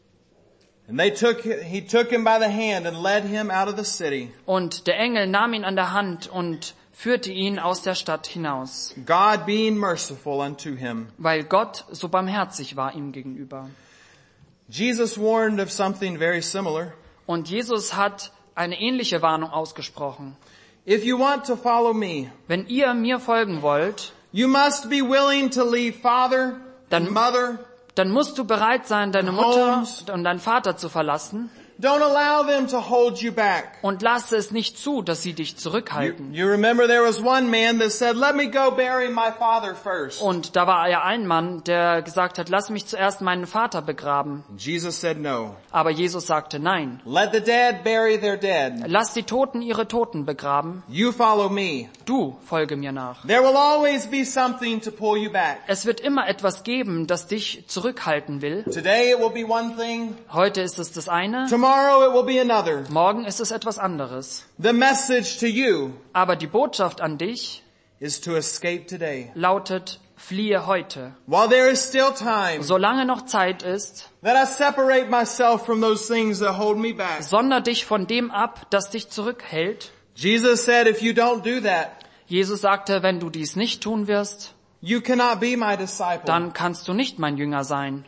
And he took him by the hand and led him out of the city. Und der Engel nahm ihn an der Hand und führte ihn aus der Stadt hinaus, God being merciful unto him. weil Gott so barmherzig war ihm gegenüber. Jesus warned of something very similar. Und Jesus hat eine ähnliche Warnung ausgesprochen. If you want to follow me, Wenn ihr mir folgen wollt, you must be willing to leave father and mother. dann musst du bereit sein, deine Mutter und deinen Vater zu verlassen. Don't allow them to hold you back. Und lasse es nicht zu, dass sie dich zurückhalten. You remember there was one man that said, let me go bury my father first. Und da war ja ein Mann, der gesagt hat, lass mich zuerst meinen Vater begraben. Jesus said no. Aber Jesus sagte nein. Let the dead bury their dead. Lass die Toten ihre Toten begraben. You follow me. Du folge mir nach. There will always be something to pull you back. Es wird immer etwas geben, das dich zurückhalten will. Today it will be one thing. Heute ist es das eine. Tomorrow it will be another. Morgen ist es etwas anderes. The message to you Aber die Botschaft an dich is to escape today. lautet, fliehe heute. While there is still time, Solange noch Zeit ist, that I separate myself from those things that hold me back. sonder dich von dem ab, das dich zurückhält. Jesus said, if you don't do that, Jesus sagte, wenn du dies nicht tun wirst, you cannot be my disciple. dann kannst du nicht mein Jünger sein.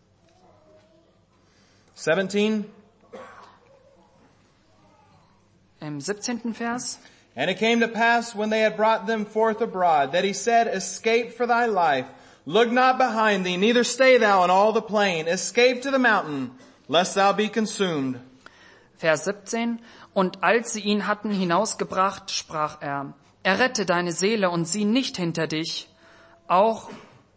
17. Im 17. Vers. And it came to pass when they had brought them forth abroad, that he said, escape for thy life. Look not behind thee, neither stay thou in all the plain. Escape to the mountain, lest thou be consumed. Vers 17. Und als sie ihn hatten hinausgebracht, sprach er, errette deine Seele und sieh nicht hinter dich, auch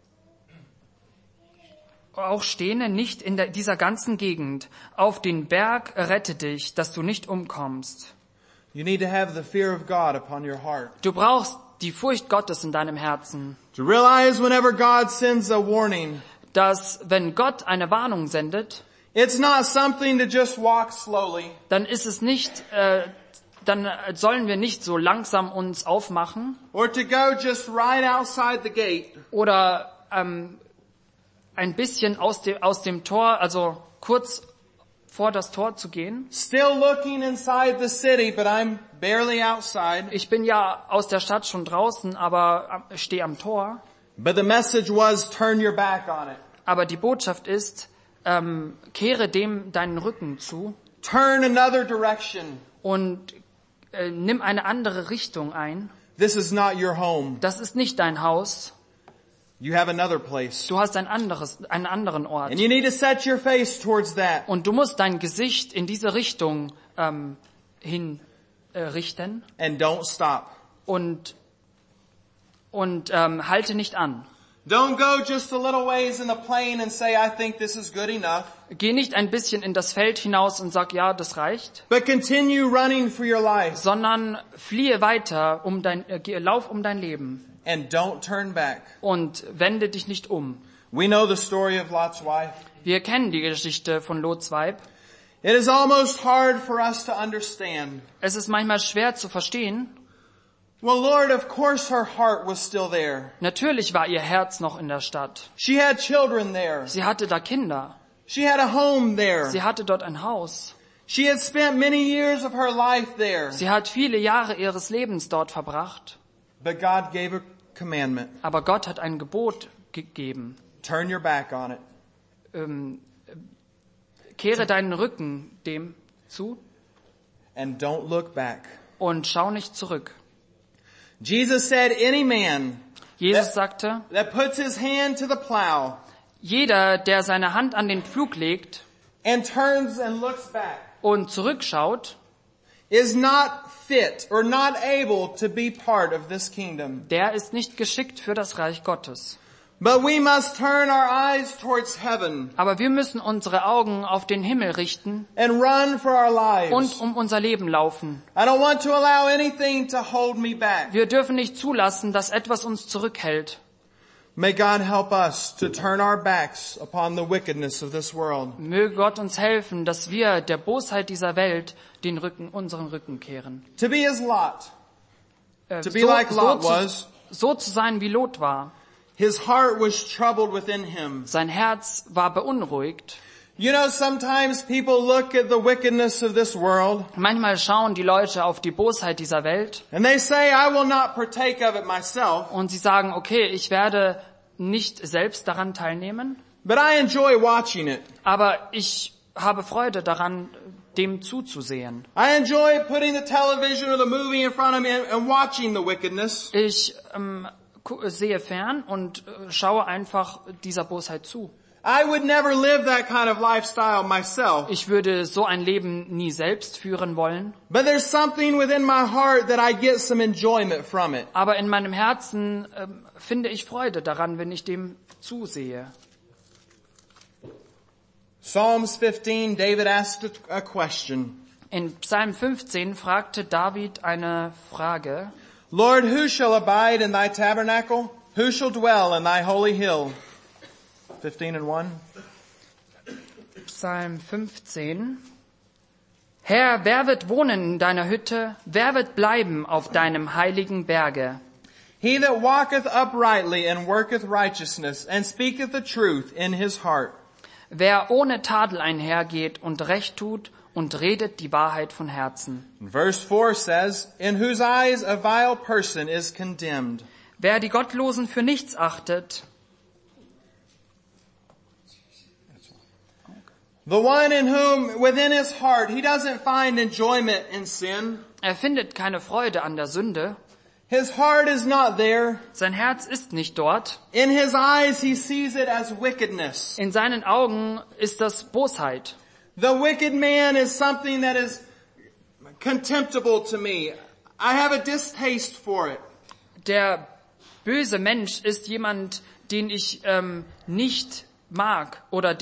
stehne nicht in dieser ganzen Gegend. Auf den Berg rette dich, dass du nicht umkommst. You need to have the fear of God upon your heart. Du brauchst die Furcht Gottes in deinem Herzen. To realize whenever God sends a warning, Dass, wenn Gott eine Warnung sendet, it's not something to just walk slowly. dann ist es nicht, dann sollen wir nicht so langsam uns aufmachen Or to go just right outside the gate. oder ein bisschen aus dem Tor, also kurz vor das Tor zu gehen. Still looking inside the city, but I'm barely outside. Ich bin ja aus der Stadt schon draußen, aber stehe am Tor. But the message was, turn your back on it. Aber die Botschaft ist, kehre dem deinen Rücken zu Turn another direction. und nimm eine andere Richtung ein. This is not your home. Das ist nicht dein Haus. You have another place. Du hast einen anderen Ort. And you need to set your face towards that. Und du musst dein Gesicht in diese Richtung richten And don't stop. und halte nicht an. Don't go just a little ways in the plain and say, I think this is good enough. Geh nicht ein bisschen in das Feld hinaus und sag, ja, das reicht, But continue running for your life. sondern fliehe weiter, lauf um dein Leben And don't turn back. und wende dich nicht um. We know the story of Lot's wife. Wir kennen die Geschichte von Lots Weib. It is almost hard for us to understand. Es ist manchmal schwer zu verstehen. Well, Lord, of course her heart was still there. Natürlich war ihr Herz noch in der Stadt. She had children there. Sie hatte da Kinder. She had a home there. Sie hatte dort ein Haus. She had spent many years of her life there. Sie hat viele Jahre ihres Lebens dort verbracht. But God gave a commandment. Aber Gott hat ein Gebot gegeben. Turn your back on it. Kehre deinen Rücken dem zu And don't look back. und schau nicht zurück. Jesus said, any man Jesus sagte, that puts his hand to the plow jeder, der seine Hand an den Pflug legt and turns and looks back und zurückschaut, is not fit or not able to be part of this kingdom. der ist nicht geschickt für das Reich Gottes. But we must turn our eyes towards heaven Aber wir müssen unsere Augen auf den Himmel richten and run for our lives. und um unser Leben laufen. I don't want to allow anything to hold me back. Wir dürfen nicht zulassen, dass etwas uns zurückhält. May God help us to turn our backs upon the wickedness of this world. Möge Gott uns helfen, dass wir der Bosheit dieser Welt unseren Rücken kehren. To be as Lot. To be like Lot was. So zu sein, wie Lot war. His heart was troubled within him. Sein Herz war beunruhigt. You know, sometimes people look at the wickedness of this world Manchmal schauen die Leute auf die Bosheit dieser Welt and they say, I will not partake of it myself, und sie sagen, okay, ich werde nicht selbst daran teilnehmen, but I enjoy watching it. aber ich habe Freude daran, dem zuzusehen. I enjoy putting the television or the movie in front of me and watching the wickedness. Ich sehe fern und schaue einfach dieser Bosheit zu. I would never live that kind of lifestyle myself. Ich würde so ein Leben nie selbst führen wollen, But there's something within my heart that I get some enjoyment from it. aber in meinem Herzen finde ich Freude daran, wenn ich dem zusehe. Psalms 15, David asked a question. In Psalm 15 fragte David eine Frage. Lord, who shall abide in thy tabernacle? Who shall dwell in thy holy hill? 15 and 1. Psalm 15. Herr, wer wird wohnen in deiner Hütte? Wer wird bleiben auf deinem heiligen Berge? He that walketh uprightly and worketh righteousness and speaketh the truth in his heart. Wer ohne Tadel einhergeht und Recht tut und redet die Wahrheit von Herzen. Verse 4 says, in whose eyes a vile person is condemned. Wer die Gottlosen für nichts achtet, The one in whom, within his heart, he doesn't find enjoyment in sin. er findet keine Freude an der Sünde. His heart is not there. Sein Herz ist nicht dort. In his eyes, he sees it as wickedness. In seinen Augen ist das Bosheit. The wicked man is something that is contemptible to me. I have a distaste for it. Der böse Mensch ist jemand, den ich nicht mag oder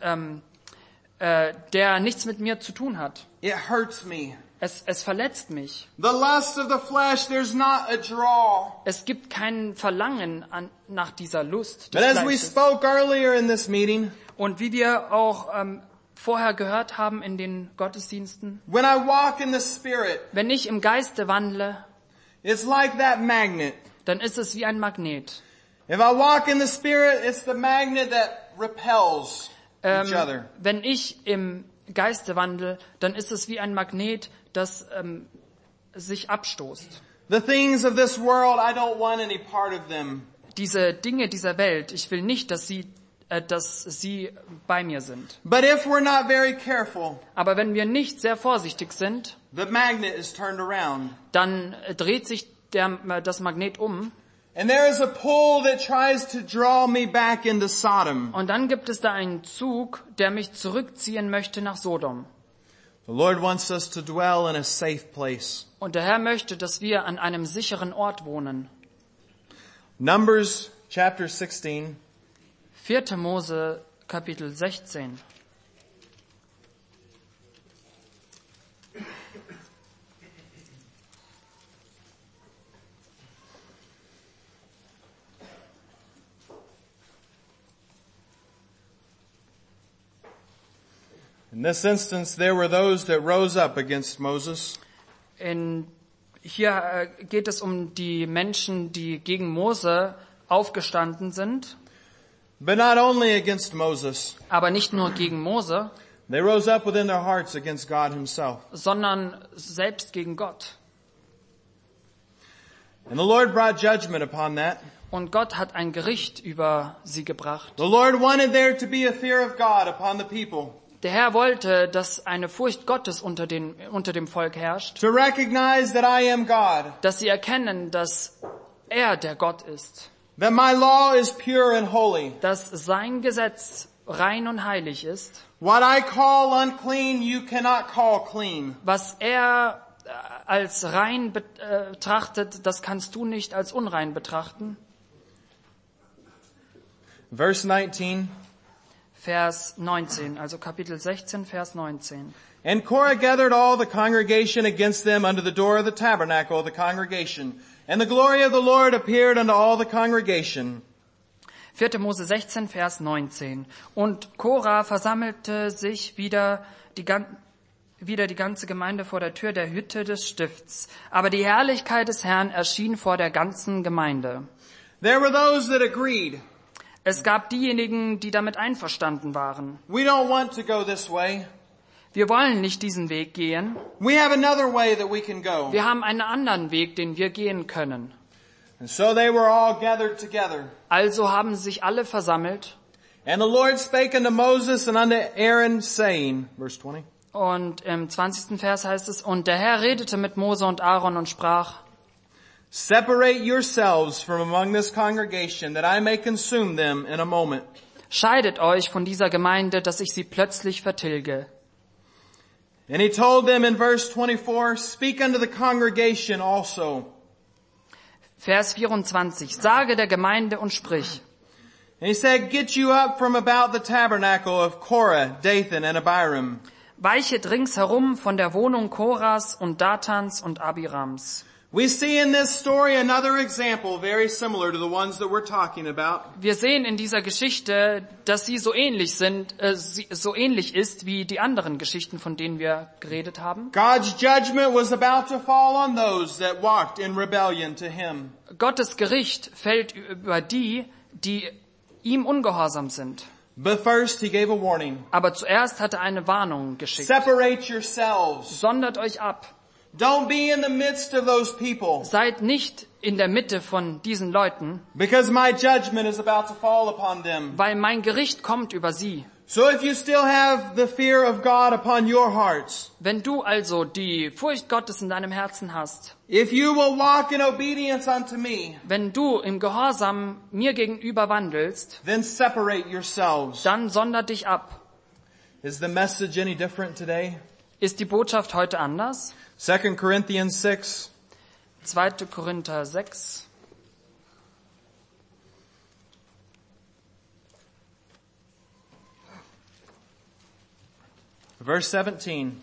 der nichts mit mir zu tun hat. It hurts me. Es verletzt mich. The lust of the flesh, there's not a draw. Es gibt kein Verlangen nach dieser Lust But des as we Fleisches. spoke earlier in this meeting, Und wie wir auch vorher gehört haben in den Gottesdiensten, when I walk in the Spirit, wenn ich im Geiste wandle, it's like that magnet. dann ist es wie ein Magnet. If I walk in the Spirit, it's the magnet that repels each other. Wenn ich im Geiste wandle, dann ist es wie ein Magnet, das sich abstoßt. The things of this world, I don't want any part of them. Diese Dinge dieser Welt, ich will nicht, dass sie bei mir sind. But if we're not very careful, Aber wenn wir nicht sehr vorsichtig sind, the magnet is turned around. dann dreht sich das Magnet um And there is a pull that tries to draw me back into Sodom. und dann gibt es da einen Zug, der mich zurückziehen möchte nach Sodom. The Lord wants us to dwell in a safe place. Und der Herr möchte, dass wir an einem sicheren Ort wohnen. Numbers chapter 16. 4. Mose, Kapitel 16. In this instance, there were those that rose up against Moses. Hier geht es um die Menschen, die gegen Mose aufgestanden sind, But not only against Moses. aber nicht nur gegen Mose, They rose up within their hearts against God himself. sondern selbst gegen Gott. And the Lord brought judgment upon that. Und Gott hat ein Gericht über sie gebracht. The Lord wanted there to be a fear of God upon the people. Der Herr wollte, dass eine Furcht Gottes unter dem Volk herrscht, To recognize that I am God. dass sie erkennen, dass er der Gott ist, That my law is pure and holy. dass sein Gesetz rein und heilig ist. What I call unclean, you cannot call clean. Was er als rein betrachtet, das kannst du nicht als unrein betrachten. Verse 19. Vers 19, also Kapitel 16, Vers 19. And Korah gathered all the congregation against them unto the door of the tabernacle of the congregation. And the glory of the Lord appeared unto all the congregation. 4. Mose 16, Vers 19. Und Korah versammelte sich wieder die ganze Gemeinde vor der Tür der Hütte des Stifts. Aber die Herrlichkeit des Herrn erschien vor der ganzen Gemeinde. There were those that agreed. Es gab diejenigen, die damit einverstanden waren. We don't want to go this way. Wir wollen nicht diesen Weg gehen. We have another way that we can go. Wir haben einen anderen Weg, den wir gehen können. And so they were all gathered together. Also haben sich alle versammelt. And the Lord spake unto Moses and unto Aaron, saying, verse 20. Und im 20. Vers heißt es, und der Herr redete mit Mose und Aaron und sprach, Separate yourselves from among this congregation, that I may consume them in a moment. scheidet euch von dieser Gemeinde, dass ich sie plötzlich vertilge. And he told them in verse 24, Speak unto the congregation also. Vers 24, sage der Gemeinde und sprich. And he said, Get you up from about the tabernacle of Korah, Dathan, and Abiram. Weichet ringsherum von der Wohnung Koras und Dathans und Abirams. We see in this story another example very similar to the ones that we're talking about. Wir sehen in dieser Geschichte, dass sie so ähnlich so ähnlich ist wie die anderen Geschichten, von denen wir geredet haben. God's judgment was about to fall on those that walked in rebellion to him. Gottes Gericht fällt über die, die ihm ungehorsam sind. But first he gave a warning. Aber zuerst hat er eine Warnung geschickt. Separate yourselves. Sondert euch ab. Don't be in the midst of those people. Seid nicht in der Mitte von diesen Leuten, Because my judgment is about to fall upon them. weil mein Gericht kommt über sie. So if you still have the fear of God upon your hearts, Wenn du also die Furcht Gottes in deinem Herzen hast, if you will walk in obedience unto me, wenn du im Gehorsam mir gegenüber wandelst, then separate yourselves. dann sonder dich ab. Is the message any different today? Ist die Botschaft heute anders? 2 Corinthians 6. 2. Korinther 6. Verse 17.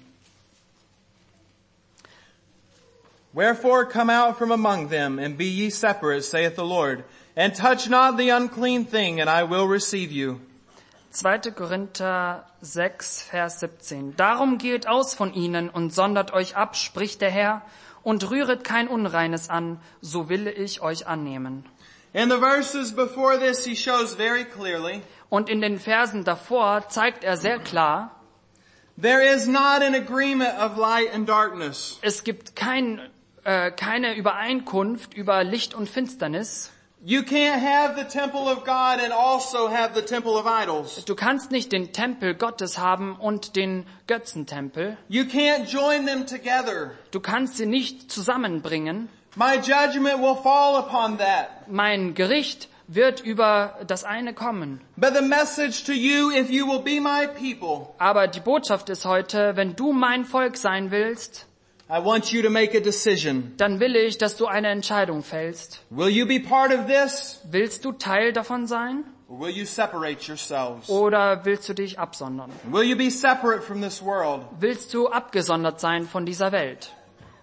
Wherefore come out from among them, and be ye separate, saith the Lord, and touch not the unclean thing, and I will receive you. 2. Korinther 6, Vers 17. Darum geht aus von ihnen und sondert euch ab, spricht der Herr, und rühret kein Unreines an, so will ich euch annehmen. In the verses before this, he shows very clearly, Und in den Versen davor zeigt er sehr klar, there is not an agreement of light and darkness. es gibt keine Übereinkunft über Licht und Finsternis. You can't have the temple of God and also have the temple of idols. Du kannst nicht den Tempel Gottes haben und den Götzentempel. You can't join them together. Du kannst sie nicht zusammenbringen. My judgment will fall upon that. Mein Gericht wird über das eine kommen. But the message to you, if you will be my people, Aber die Botschaft ist heute, wenn du mein Volk sein willst, I want you to make a decision. dann will ich, dass du eine Entscheidung fällst. Will you be part of this, Willst du Teil davon sein or will you separate yourselves? oder willst du dich absondern? Will you be separate from this world? Willst du abgesondert sein von dieser Welt?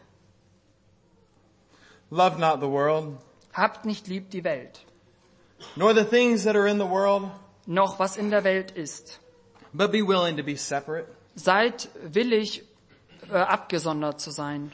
Love not the world, Habt nicht lieb die Welt, nor the things that are in the world, noch was in der Welt ist. but be willing to be separate. Seid willig, abgesondert zu sein.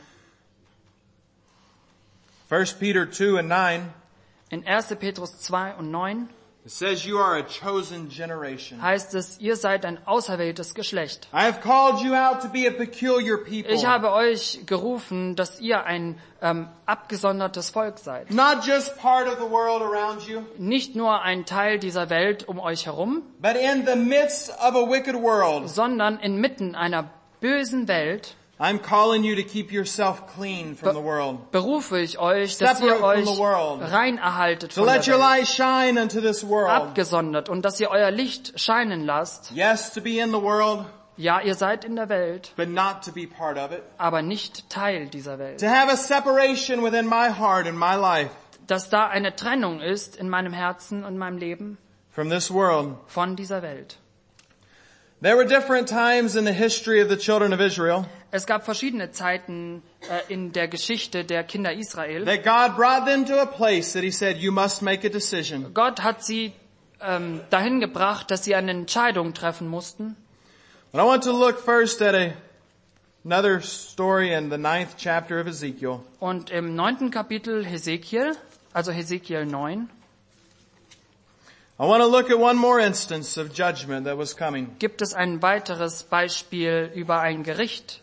1 Peter 2 and 9, In 1. Petrus 2 und 9 it says you are a chosen generation. heißt es, ihr seid ein auserwähltes Geschlecht. I have called you out to be a peculiar people. Ich habe euch gerufen, dass ihr ein abgesondertes Volk seid. Not just part of the world around you, Nicht nur ein Teil dieser Welt um euch herum, but in the midst of a wicked world. sondern inmitten einer bösen Welt I'm calling you to keep yourself clean from the world. berufe ich euch, dass ihr Separate from euch the world. rein erhaltet To von let der your Welt. light shine unto this world. Abgesondert und dass ihr euer Licht scheinen lasst. Yes, to be in the world, Ja, ihr seid in der Welt, but not to be part of it. aber nicht Teil dieser Welt. To have a separation within my heart and my life Dass da eine Trennung ist in meinem Herzen und meinem Leben from this world. von dieser Welt. There were different times in the history of the children of Israel Es gab verschiedene Zeiten in der Geschichte der Kinder Israel. that God brought them to a place that he said, you must make a decision. Gott hat sie dahin gebracht, dass sie eine Entscheidung treffen mussten. And I want to look first at another story in the 9th chapter of Ezekiel. Und im 9. Kapitel Hesekiel, also Hesekiel 9, I want to look at one more instance of judgment that was coming. gibt es ein weiteres Beispiel über ein Gericht.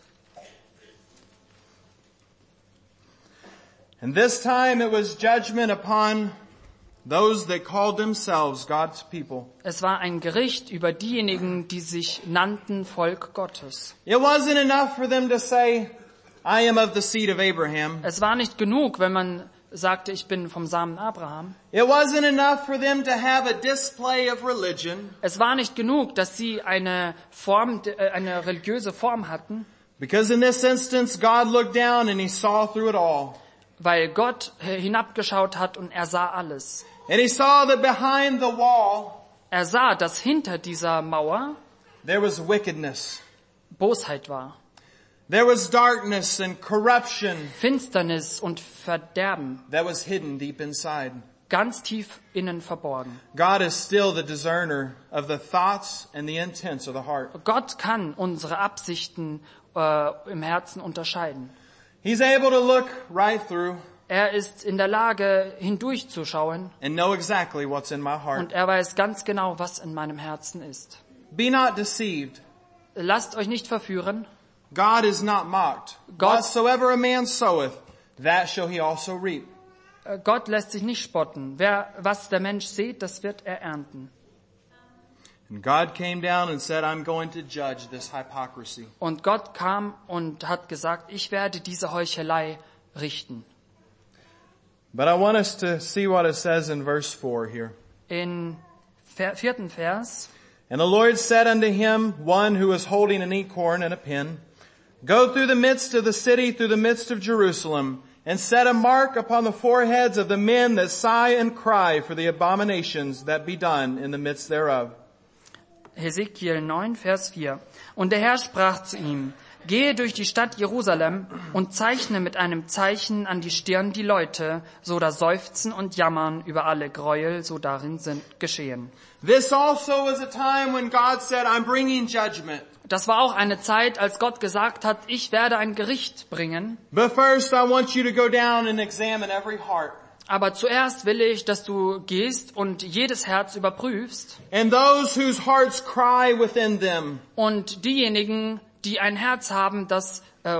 And this time it was judgment upon those that called themselves God's people. Es war ein Gericht über diejenigen, die sich nannten Volk Gottes. It wasn't enough for them to say, I am of the seed of Abraham. Es war nicht genug, wenn man sagte, ich bin vom Samen Abraham. It wasn't enough for them to have a display of religion. Es war nicht genug, dass sie eine religiöse Form hatten, Because in this instance, God looked down and he saw through it all. weil Gott hinabgeschaut hat und er sah alles. And he saw that behind the wall, Er sah, dass hinter dieser Mauer there was wickedness. Bosheit war, There was darkness and corruption Finsternis und Verderben, that was hidden deep inside. ganz tief innen verborgen. God is still the discerner of the thoughts and the intents of the heart. Gott kann unsere Absichten im Herzen unterscheiden. He's able to look right through Er ist in der Lage, hindurchzuschauen and know exactly what's in my heart. und er weiß ganz genau, was in meinem Herzen ist. Be not deceived. Lasst euch nicht verführen. God is not mocked. God- Whatsoever a man soweth, that shall he also reap. Gott lässt sich nicht spotten. Was der Mensch sät, das wird er ernten. And God came down and said, I'm going to judge this hypocrisy. Und Gott kam und hat gesagt, ich werde diese Heuchelei richten. But I want us to see what it says in verse 4 here. In 4. Vers. And the Lord said unto him, one who was holding an acorn and a pin, Go through the midst of the city, through the midst of Jerusalem, and set a mark upon the foreheads of the men that sigh and cry for the abominations that be done in the midst thereof. Hesekiel 9, Vers 4. Und der Herr sprach zu ihm, Gehe durch die Stadt Jerusalem und zeichne mit einem Zeichen an die Stirn die Leute, so da seufzen und jammern über alle Gräuel, so darin sind geschehen. This also was a time when God said, I'm bringing judgment. Das war auch eine Zeit, als Gott gesagt hat, ich werde ein Gericht bringen. But first I want you to go down and examine every heart. Aber zuerst will ich, dass du gehst und jedes Herz überprüfst And those whose hearts cry within them. und diejenigen, die ein Herz haben, das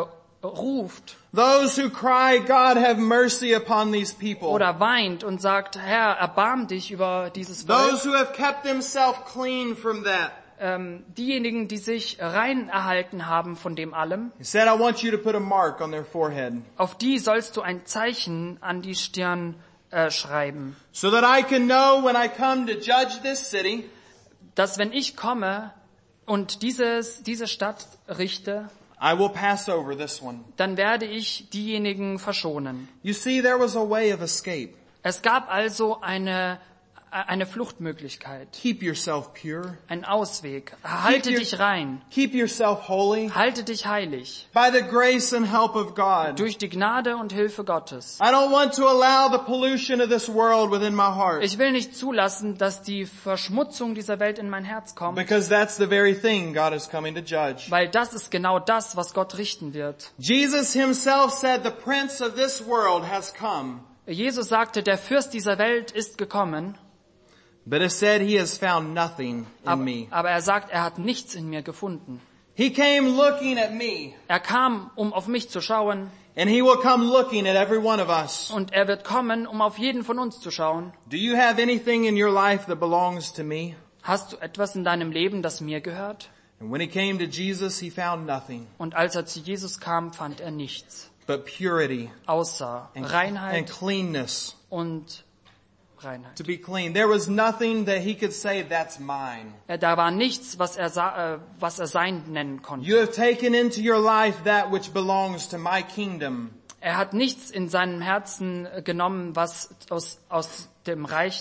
ruft Those who cry, God have mercy upon these people. oder weint und sagt, Herr, erbarm dich über dieses Volk. Those who have kept themselves clean from that. Diejenigen, die sich rein erhalten haben von dem allem, He said, I want you to put a mark on their forehead auf die sollst du ein Zeichen an die Stirn schreiben, so that I can know when I come to judge this city, dass wenn ich komme und diese Stadt richte, I will pass over this one. dann werde ich diejenigen verschonen. You see, there was a way of escape. Es gab also eine Fluchtmöglichkeit, Keep yourself pure. einen Ausweg. Halte dich rein, Keep yourself holy halte dich heilig, by the grace and help of God. durch die Gnade und Hilfe Gottes. I don't want to allow the pollution of this world within my heart, Ich will nicht zulassen, dass die Verschmutzung dieser Welt in mein Herz kommt, because that's the very thing God is coming to judge. weil das ist genau das, was Gott richten wird. Jesus himself said, the prince of this world has come. Jesus sagte, der Fürst dieser Welt ist gekommen, But it said he has found nothing in me. aber er sagt, er hat nichts in mir gefunden. He came looking at me, Er kam, um auf mich zu schauen, and he will come looking at every one of us. und er wird kommen, um auf jeden von uns zu schauen. Do you have anything in your life that belongs to me? Hast du etwas in deinem Leben, das mir gehört? And when he came to Jesus, he found nothing Und als er zu Jesus kam, fand er nichts, but purity außer and Reinheit cleanness. und Reinheit. To be clean. There was nothing that he could say, that's mine. Da war nichts, was er sein nennen konnte. You have taken into your life that which belongs to my kingdom. Er hat nichts in seinem Herzen genommen, was aus dem Reich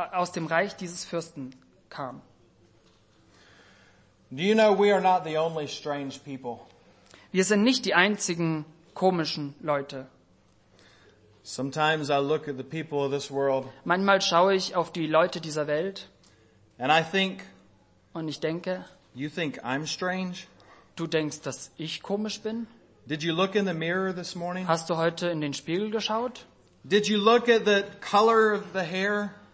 dieses Fürsten kam. Do you know we are not the only strange people? Wir sind nicht die einzigen komischen Leute. Sometimes I look at the people of this world Manchmal schaue ich auf die Leute dieser Welt and I think, und ich denke, you think I'm strange? du denkst, dass ich komisch bin? Did you look in the mirror this morning? Hast du heute in den Spiegel geschaut? Did you look at the color of the hair?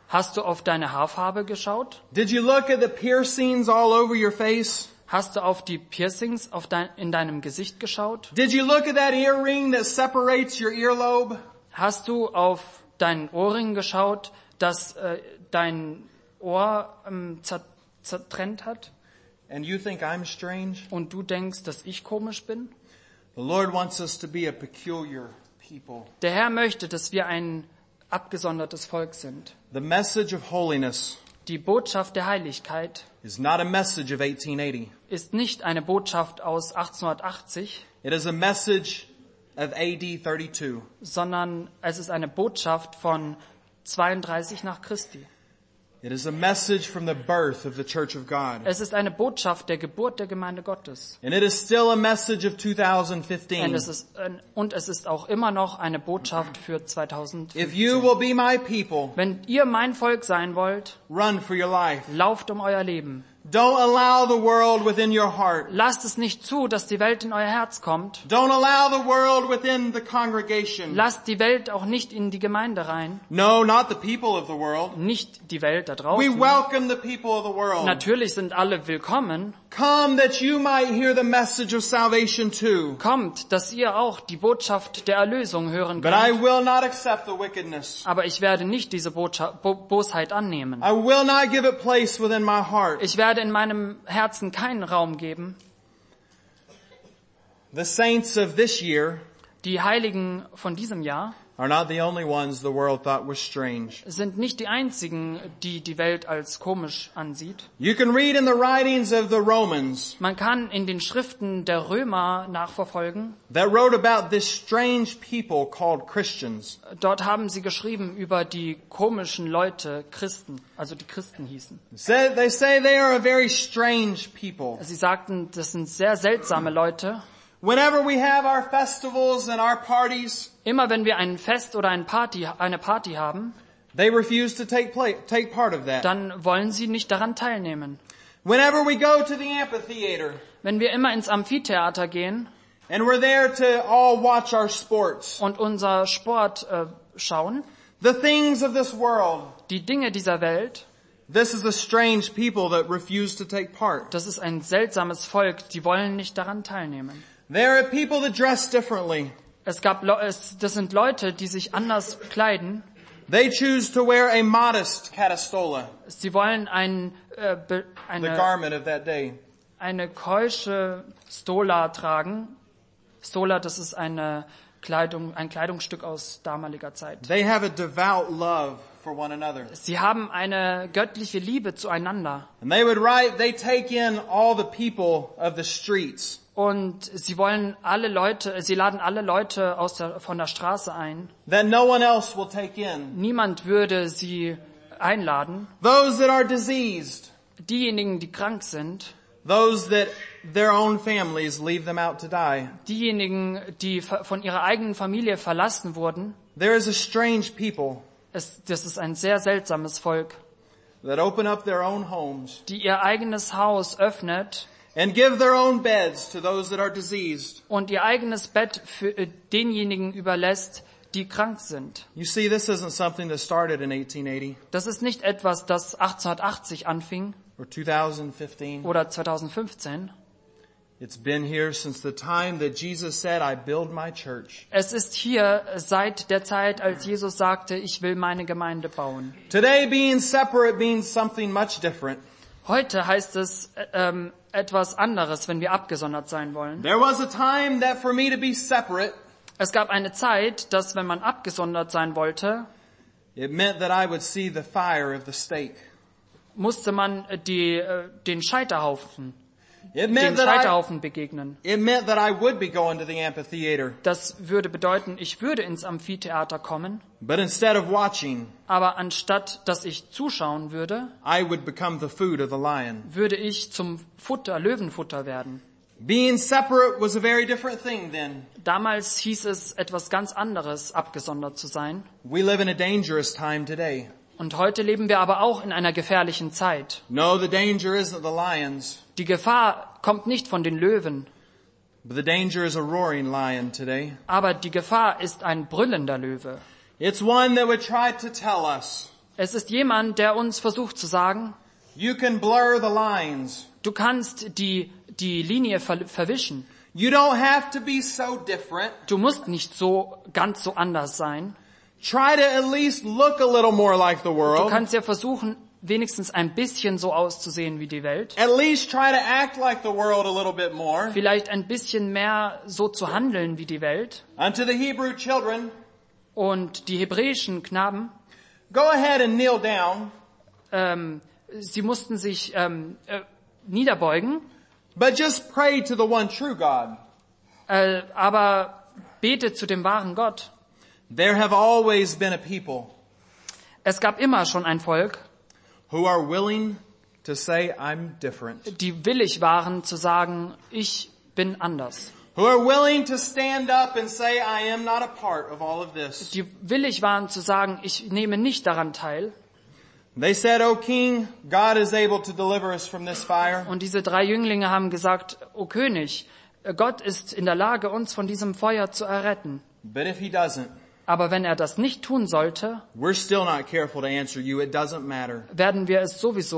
Hast du auf deine Haarfarbe geschaut? Did you look at the piercings all over your face? Hast du auf die Piercings in deinem Gesicht geschaut? Did you look at that earring that separates your earlobe? Hast du auf deinen Ohrring geschaut, das dein Ohr zertrennt hat? And you think I'm strange? Und du denkst, dass ich komisch bin? The Lord wants us to be a peculiar people. Der Herr möchte, dass wir ein abgesondertes Volk sind. The message of holiness Die Botschaft der Heiligkeit is not a message of 1880. ist nicht eine Botschaft aus 1880, It is a message of AD 32. sondern es ist eine Botschaft von 32 nach Christi. It is a message from the birth of the Church of God. Es ist eine Botschaft der Geburt der Gemeinde Gottes. And it is still a message of 2015. Und es ist auch immer noch eine Botschaft für 2015. If you will be my people, Wenn ihr mein Volk sein wollt, run for your life. lauft um euer Leben. Don't allow the world within your heart. Lasst es nicht zu, dass die Welt in euer Herz kommt. Don't allow the world within the congregation. Lasst die Welt auch nicht in die Gemeinde rein. No, not the people of the world. Nicht die Welt da We draußen. welcome the people of the world. Natürlich sind alle willkommen. Come that you might hear the message of salvation too. Kommt, dass ihr auch die Botschaft der Erlösung hören But I könnt. will not accept the wickedness. Aber ich werde nicht diese Bosheit annehmen. I will not give it place within my heart. Ich werde in meinem Herzen keinen Raum geben. The saints of this year Die Heiligen von diesem Jahr are not the only ones the world thought were strange. sind nicht die einzigen, die die Welt als komisch ansieht. You can read in the writings of the Romans Man kann in den Schriften der Römer nachverfolgen. that wrote about this strange people called Christians. Dort haben sie geschrieben über die komischen Leute, Christen, also die Christen hießen. They say they are a very strange people. Sie sagten, das sind sehr seltsame Leute. Whenever we have our festivals and our parties, Immer wenn wir ein Fest oder eine Party haben, they refuse to take part of that. dann wollen sie nicht daran teilnehmen. Whenever we go to the amphitheater Wenn wir immer ins Amphitheater gehen and we're there to all watch our sports, und unser Sport schauen, the things of this world, die Dinge dieser Welt, this is a strange people that refuse to take part. das ist ein seltsames Volk, die wollen nicht daran teilnehmen. There are people that dress differently. Das sind Leute, die sich anders kleiden. They choose to wear a modest catastola, Sie wollen the garment of that day. eine keusche Stola tragen. Stola, das ist ein Kleidungsstück aus damaliger Zeit. They have a devout love for one another. Sie haben eine göttliche Liebe zueinander. And they take in all the people of the streets. Und sie laden alle Leute von der Straße ein. That no one else will take in. Niemand würde sie einladen. Those that are diseased. Diejenigen, die krank sind. Those that their own families leave them out to die. Diejenigen, die von ihrer eigenen Familie verlassen wurden. There is a strange people. Das ist ein sehr seltsames Volk. That open up their own homes. Die ihr eigenes Haus öffnet. And give their own beds to those that are diseased. Und ihr eigenes Bett für denjenigen überlässt, die krank sind. You see, this isn't something that started in 1880 Das ist nicht etwas, das 1880 anfing or 2015. oder 2015. It's been here since the time that Jesus said, I build my church. Es ist hier seit der Zeit, als Jesus sagte, ich will meine Gemeinde bauen. Today, being separate means something much different. Heute heißt es etwas anderes, wenn wir abgesondert sein wollen. There was a time that for me to be separate, Es gab eine Zeit, dass wenn man abgesondert sein wollte, it meant that I would see the fire of the stake. musste man den Scheiterhaufen It meant that begegnen. I would be going to the amphitheater. Das würde bedeuten, ich würde ins Amphitheater kommen, But instead of watching, aber anstatt, dass ich zuschauen würde, I would become the food of the lion. würde ich zum Löwenfutter werden. Being separate was a very different thing then. Damals hieß es etwas ganz anderes, abgesondert zu sein. We live in a dangerous time today. Und heute leben wir aber auch in einer gefährlichen Zeit. No, the danger isn't the lions, Die Gefahr kommt nicht von den Löwen, but the danger is a roaring lion today. aber die Gefahr ist ein brüllender Löwe. It's one that would try to tell us Es ist jemand, der uns versucht zu sagen, you can blur the lines. du kannst die Linie verwischen. You don't have to be so different. Du musst nicht ganz so anders sein. Try to at least look a little more like the Du world. kannst ja versuchen, wenigstens ein bisschen so auszusehen wie die Welt. At least try to act like the world a little bit more. Vielleicht ein bisschen mehr so zu handeln wie die Welt. Unto the Hebrew children, Und die hebräischen Knaben, go ahead and kneel down, sie mussten sich niederbeugen, but just pray to the one true God. aber bete zu dem wahren Gott. There have always been a people Es gab immer schon ein Volk, who are willing to say, I'm different. die willig waren zu sagen, ich bin anders. Who are willing to stand up and say, I am not a part of all of this. Die willig waren zu sagen, ich nehme nicht daran teil. They said, O King, God is able to deliver us from this fire. Und diese 3 Jünglinge haben gesagt, O König, Gott ist in der Lage, uns von diesem Feuer zu erretten. But if he doesn't, Aber wenn er das nicht tun sollte, we're still not careful to answer you. It doesn't matter. werden wir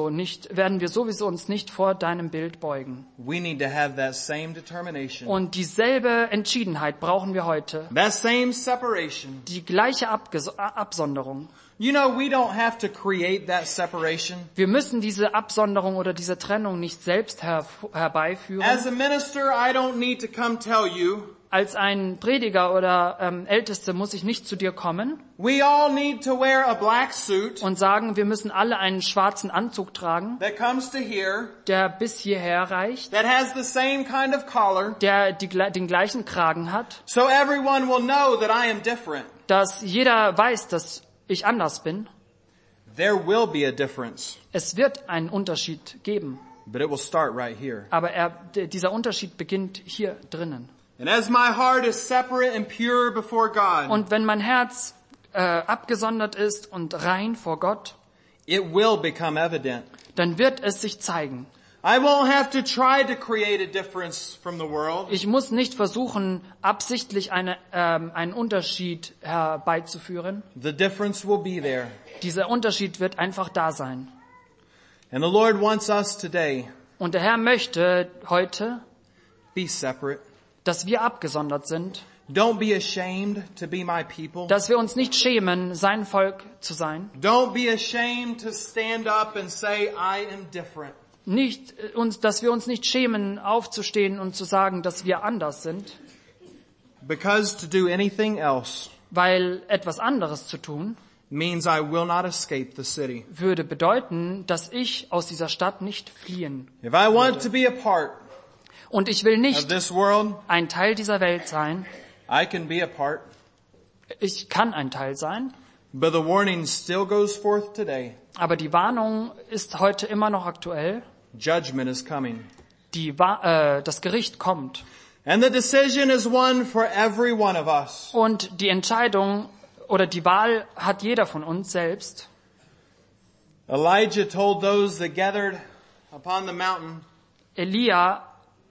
sowieso uns nicht vor deinem Bild beugen. We need to have that same determination, Und dieselbe Entschiedenheit brauchen wir heute. that same separation. Die gleiche Absonderung. You know, we don't have to create that separation. Wir müssen diese Absonderung oder diese Trennung nicht selbst herbeiführen. As a minister, I don't need to come tell you. Als ein Prediger oder Älteste muss ich nicht zu dir kommen We all need to wear a black suit und sagen, wir müssen alle einen schwarzen Anzug tragen, that comes to here, der bis hierher reicht, that has the same kind of collar, der den gleichen Kragen hat, so everyone will know that I am different. dass jeder weiß, dass ich anders bin. There will be a difference, Es wird einen Unterschied geben, but it will start right here. aber dieser Unterschied beginnt hier drinnen. And as my heart is separate and pure before God, Und wenn mein Herz abgesondert ist und rein vor Gott, it will become evident. dann wird es sich zeigen. I won't have to try to create a difference from the world. Ich muss nicht versuchen, absichtlich einen Unterschied herbeizuführen. The difference will be there. Dieser Unterschied wird einfach da sein. And the Lord wants us today, Und der Herr möchte heute, be separate. dass wir abgesondert sind, Don't be ashamed to be my people. dass wir uns nicht schämen, sein Volk zu sein, Don't be ashamed to stand up and say, I am different. dass wir uns nicht schämen, aufzustehen und zu sagen, dass wir anders sind, Because to do anything else weil etwas anderes zu tun means I will not escape the city. würde bedeuten, dass ich aus dieser Stadt nicht fliehen. If I want to be a part Und ich will of nicht this world, ein Teil dieser Welt sein. I can be a part. Ich kann ein Teil sein, But the warning still goes forth today. aber die Warnung ist heute immer noch aktuell. Judgment is coming. Das Gericht kommt. And the decision is one for every one of us. Und die Entscheidung oder die Wahl hat jeder von uns selbst. Elijah told those that gathered upon the mountain, Elia,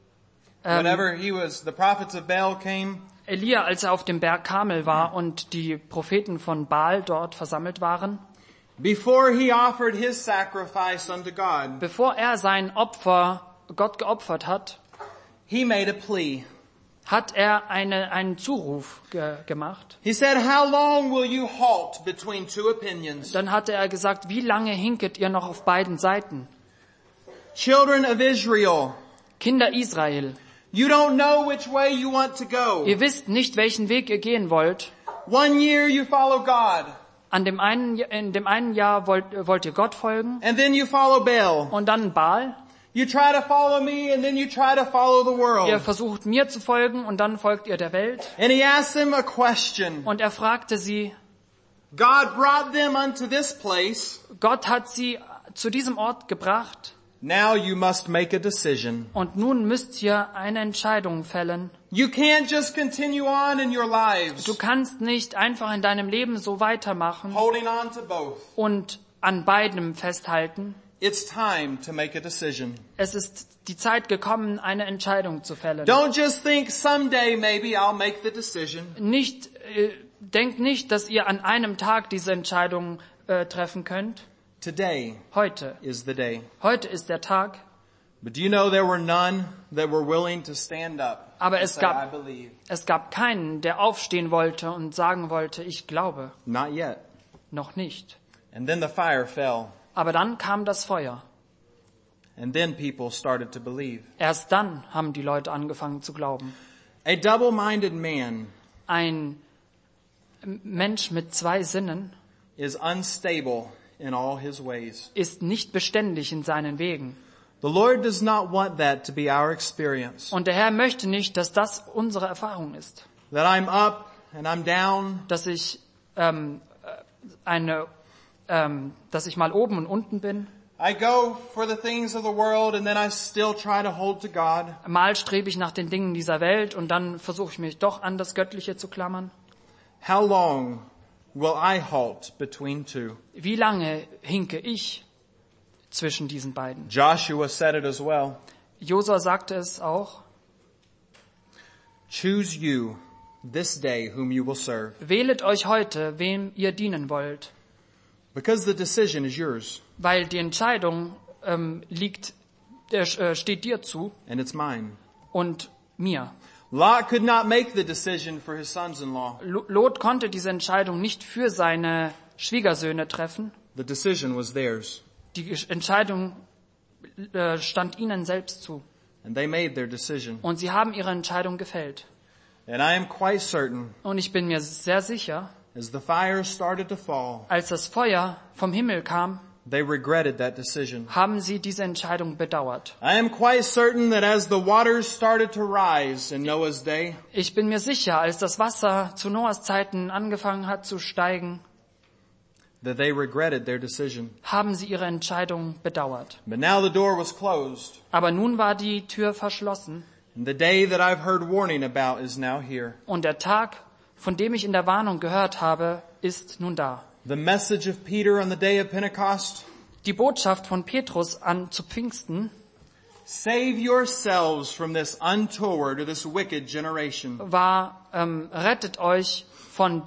the prophets of Baal came, als er auf dem Berg Karmel war und die Propheten von Baal dort versammelt waren, before he offered his sacrifice unto God, bevor er sein Opfer Gott geopfert hat, he made a plea. hat er einen Zuruf gemacht. He said, how long will you halt between two opinions? Dann hatte er gesagt, wie lange hinket ihr noch auf beiden Seiten? Children of Israel, Kinder Israel, you don't know which way you want to go. ihr wisst nicht, welchen Weg ihr gehen wollt. 1 year you follow God, In dem einen Jahr wollt ihr Gott folgen and then you follow Baal. und dann Baal. You try to follow me, and then you try to follow the Ihr world. versucht mir zu folgen und dann folgt ihr der Welt. And he asked them a question. Und er fragte sie, God brought them unto this place. Gott hat sie zu diesem Ort gebracht Now you must make a decision. und nun müsst ihr eine Entscheidung fällen. You can't just continue on in your lives, Du kannst nicht einfach in deinem Leben so weitermachen holding on to both. und an beidem festhalten. It's time to make a decision. Es ist die Zeit gekommen, eine Entscheidung zu fällen. Don't just think someday maybe I'll make the decision. Denkt nicht, dass ihr an einem Tag diese Entscheidung treffen könnt? Today Heute. is the day. Heute ist der Tag. But do you know there were none that were willing to stand up Aber and es say, I gab, believe? es gab keinen, der aufstehen wollte und sagen wollte, ich glaube. Not yet. Noch nicht. And then the fire fell. Aber dann kam das Feuer. And then people started to believe. Erst dann haben die Leute angefangen zu glauben. A double-minded man Ein Mensch mit zwei Sinnen is unstable in all his ways. ist nicht beständig in seinen Wegen. The Lord does not want that to be our experience. Und der Herr möchte nicht, dass das unsere Erfahrung ist. That I'm up and I'm down. Dass ich dass ich mal oben und unten bin. I go for the things of the world and then I still try to hold to God. Mal strebe ich nach den Dingen dieser Welt und dann versuche ich mich doch an das Göttliche zu klammern. How long will I halt between two? Wie lange hinke ich zwischen diesen beiden? Joshua said it as well. Josua sagte es auch. Choose you this day whom you will serve. Wählet euch heute, wem ihr dienen wollt. Because the decision is yours. Weil die Entscheidung steht dir zu And it's mine. und mir. Lot could not make the decision for his sons-in-law. Lot konnte diese Entscheidung nicht für seine Schwiegersöhne treffen. The decision was theirs. Die Entscheidung stand ihnen selbst zu. And they made their decision. Und sie haben ihre Entscheidung gefällt. And I am quite certain, Und ich bin mir sehr sicher, as the fire started to fall, als das Feuer vom Himmel kam, they regretted that decision. haben sie diese Entscheidung bedauert. I am quite certain that as the waters started to rise in Noah's day, Ich bin mir sicher, als das Wasser zu Noahs Zeiten angefangen hat zu steigen, that they regretted their decision. haben sie ihre Entscheidung bedauert. But now the door was closed, Aber nun war die Tür verschlossen and the day that I've heard warning about is now here. und der Tag, von dem ich in der Warnung gehört habe, ist nun da. The message of Peter on the day of Pentecost, Die Botschaft von Petrus zu Pfingsten save yourselves from this untoward or this wicked generation. war, rettet euch von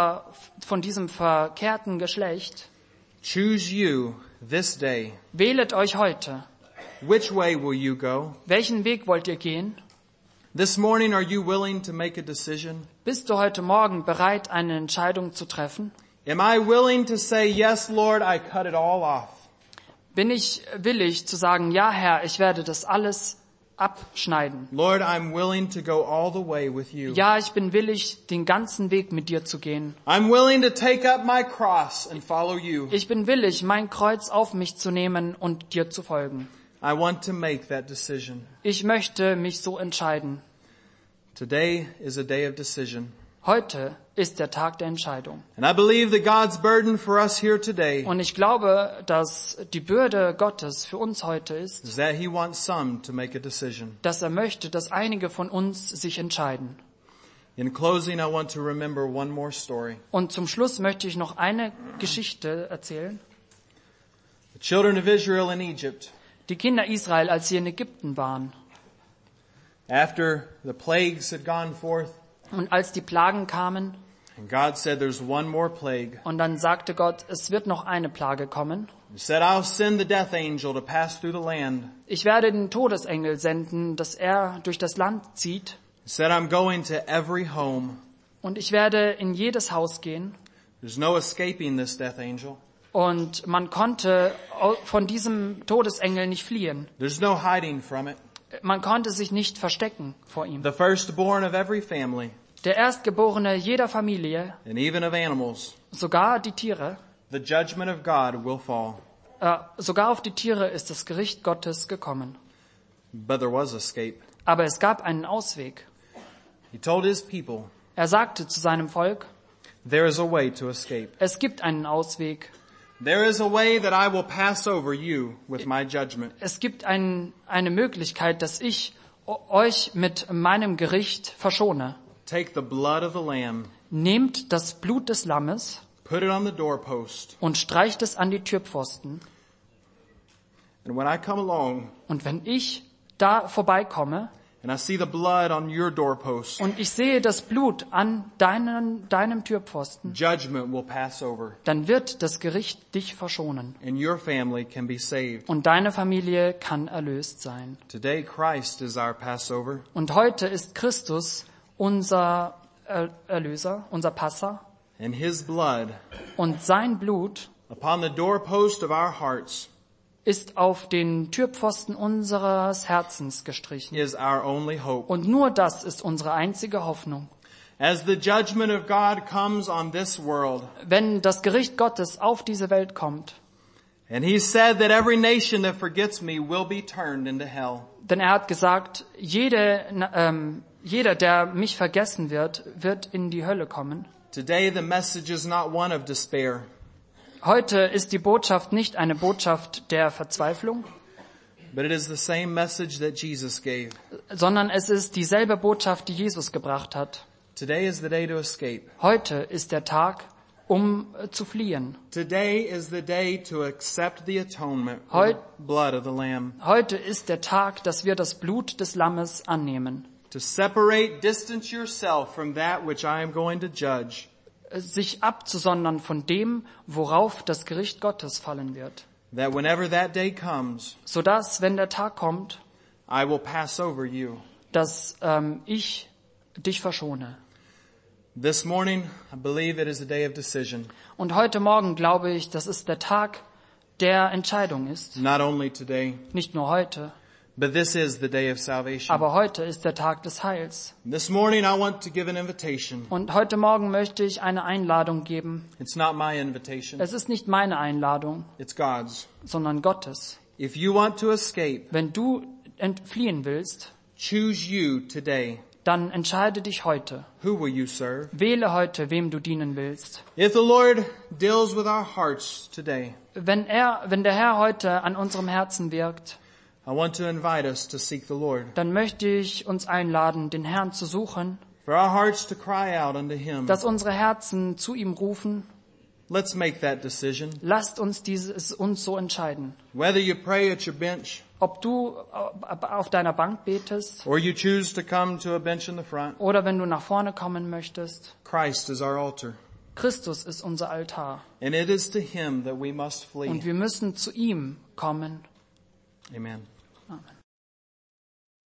diesem verkehrten Geschlecht. Choose you this day. Wählet euch heute. Which way will you go? Welchen Weg wollt ihr gehen? This morning, are you willing to make a decision? Bist du heute Morgen bereit, eine Entscheidung zu treffen? Am I willing to say, yes, Lord, I cut it all off? Bin ich willig zu sagen, ja Herr, ich werde das alles abschneiden. Lord, I'm willing to go all the way with you. Ja, ich bin willig, den ganzen Weg mit dir zu gehen. I'm willing to take up my cross and follow you. Ich bin willig, mein Kreuz auf mich zu nehmen und dir zu folgen. I want to make that decision. Ich möchte mich so entscheiden. Today is a day of decision. Heute ist der Tag der Entscheidung. And I believe that God's burden for us here today Und ich glaube, dass die Bürde Gottes für uns heute ist, is that He wants some to make a decision. dass er möchte, dass einige von uns sich entscheiden. In closing, I want to remember one more story. Und zum Schluss möchte ich noch eine Geschichte erzählen. The children of Israel in Egypt, Die Kinder Israel, als sie in Ägypten waren. after the plagues had gone forth, Und als die Plagen kamen, and God said there's one more plague. und dann sagte Gott, es wird noch eine Plage kommen. He said, I'll send the death angel to pass through the land. Ich werde den Todesengel senden, dass er durch das Land zieht. He said, I'm going to every home. Und ich werde in jedes Haus gehen. There's no escaping this death angel. Und man konnte von diesem Todesengel nicht fliehen. There's no hiding from it. Man konnte sich nicht verstecken vor ihm. The firstborn of every family, Der Erstgeborene jeder Familie, and even of animals, sogar die Tiere, the judgment of God will fall. sogar auf die Tiere ist das Gericht Gottes gekommen. But there was escape. Aber es gab einen Ausweg. He told his people, Er sagte zu seinem Volk, there is a way to escape. es gibt einen Ausweg. There is a way that I will pass over you with my judgment. Es gibt eine Möglichkeit, dass ich euch mit meinem Gericht verschone. Take the blood of the lamb, Nehmt das Blut des Lammes put it on the doorpost, und streicht es an die Türpfosten. and when I come along Und wenn ich da vorbeikomme and I see the blood on your doorpost, und ich sehe das Blut an deinem Türpfosten, judgment will pass over, dann wird das Gericht dich verschonen and your family can be saved. und deine Familie kann erlöst sein. Today, Christ is our Passover, Und heute ist Christus unser Erlöser, unser Passa, and his blood und sein Blut upon the doorpost of our hearts ist auf den Türpfosten unseres Herzens gestrichen. is our only hope. Und nur das ist unsere einzige Hoffnung. As the judgment of God comes on this world, Wenn das Gericht Gottes auf diese Welt kommt, and he said that every nation that forgets me will be turned into hell. denn er hat gesagt, jeder, der mich vergessen wird, wird in die Hölle kommen. Today the message is not one of despair, Heute ist die Botschaft nicht eine Botschaft der Verzweiflung, but it is the same message that Jesus gave. sondern es ist dieselbe Botschaft, die Jesus gebracht hat. Today is the day to escape. Heute ist der Tag, um zu fliehen. Today is the day to accept the atonement with Heut- the blood of the Lamb. Heute ist der Tag, dass wir das Blut des Lammes annehmen. To separate, distance yourself from that which I am going to judge. Sich abzusondern von dem, worauf das Gericht Gottes fallen wird. That whenever that day comes, Sodass, wenn der Tag kommt, I will pass over you. dass ich dich verschone. This morning, I believe it is a day of decision. Und heute Morgen glaube ich, dass es der Tag der Entscheidung ist. Not only today, Nicht nur heute, but this is the day of salvation. aber heute ist der Tag des Heils. This morning, I want to give an invitation. Und heute Morgen möchte ich eine Einladung geben. It's not my invitation. Es ist nicht meine Einladung, It's God's. sondern Gottes. If you want to escape, Wenn du entfliehen willst, choose you today. dann entscheide dich heute. Who will you serve? Wähle heute, wem du dienen willst. If the Lord deals with our hearts today, Wenn der Herr heute an unserem Herzen wirkt, I want to invite us to seek the Lord. dann möchte ich uns einladen, den Herrn zu suchen, For our hearts to cry out unto Him. dass unsere Herzen zu ihm rufen. Let's make that decision. Lasst uns uns so entscheiden. Whether you pray at your bench, Ob du auf deiner Bank betest or you choose to come to a bench in the front, oder wenn du nach vorne kommen möchtest, Christ is our altar. Christus ist unser Altar. And it is to Him that we must Und flee. wir müssen zu ihm kommen. Amen. Amen.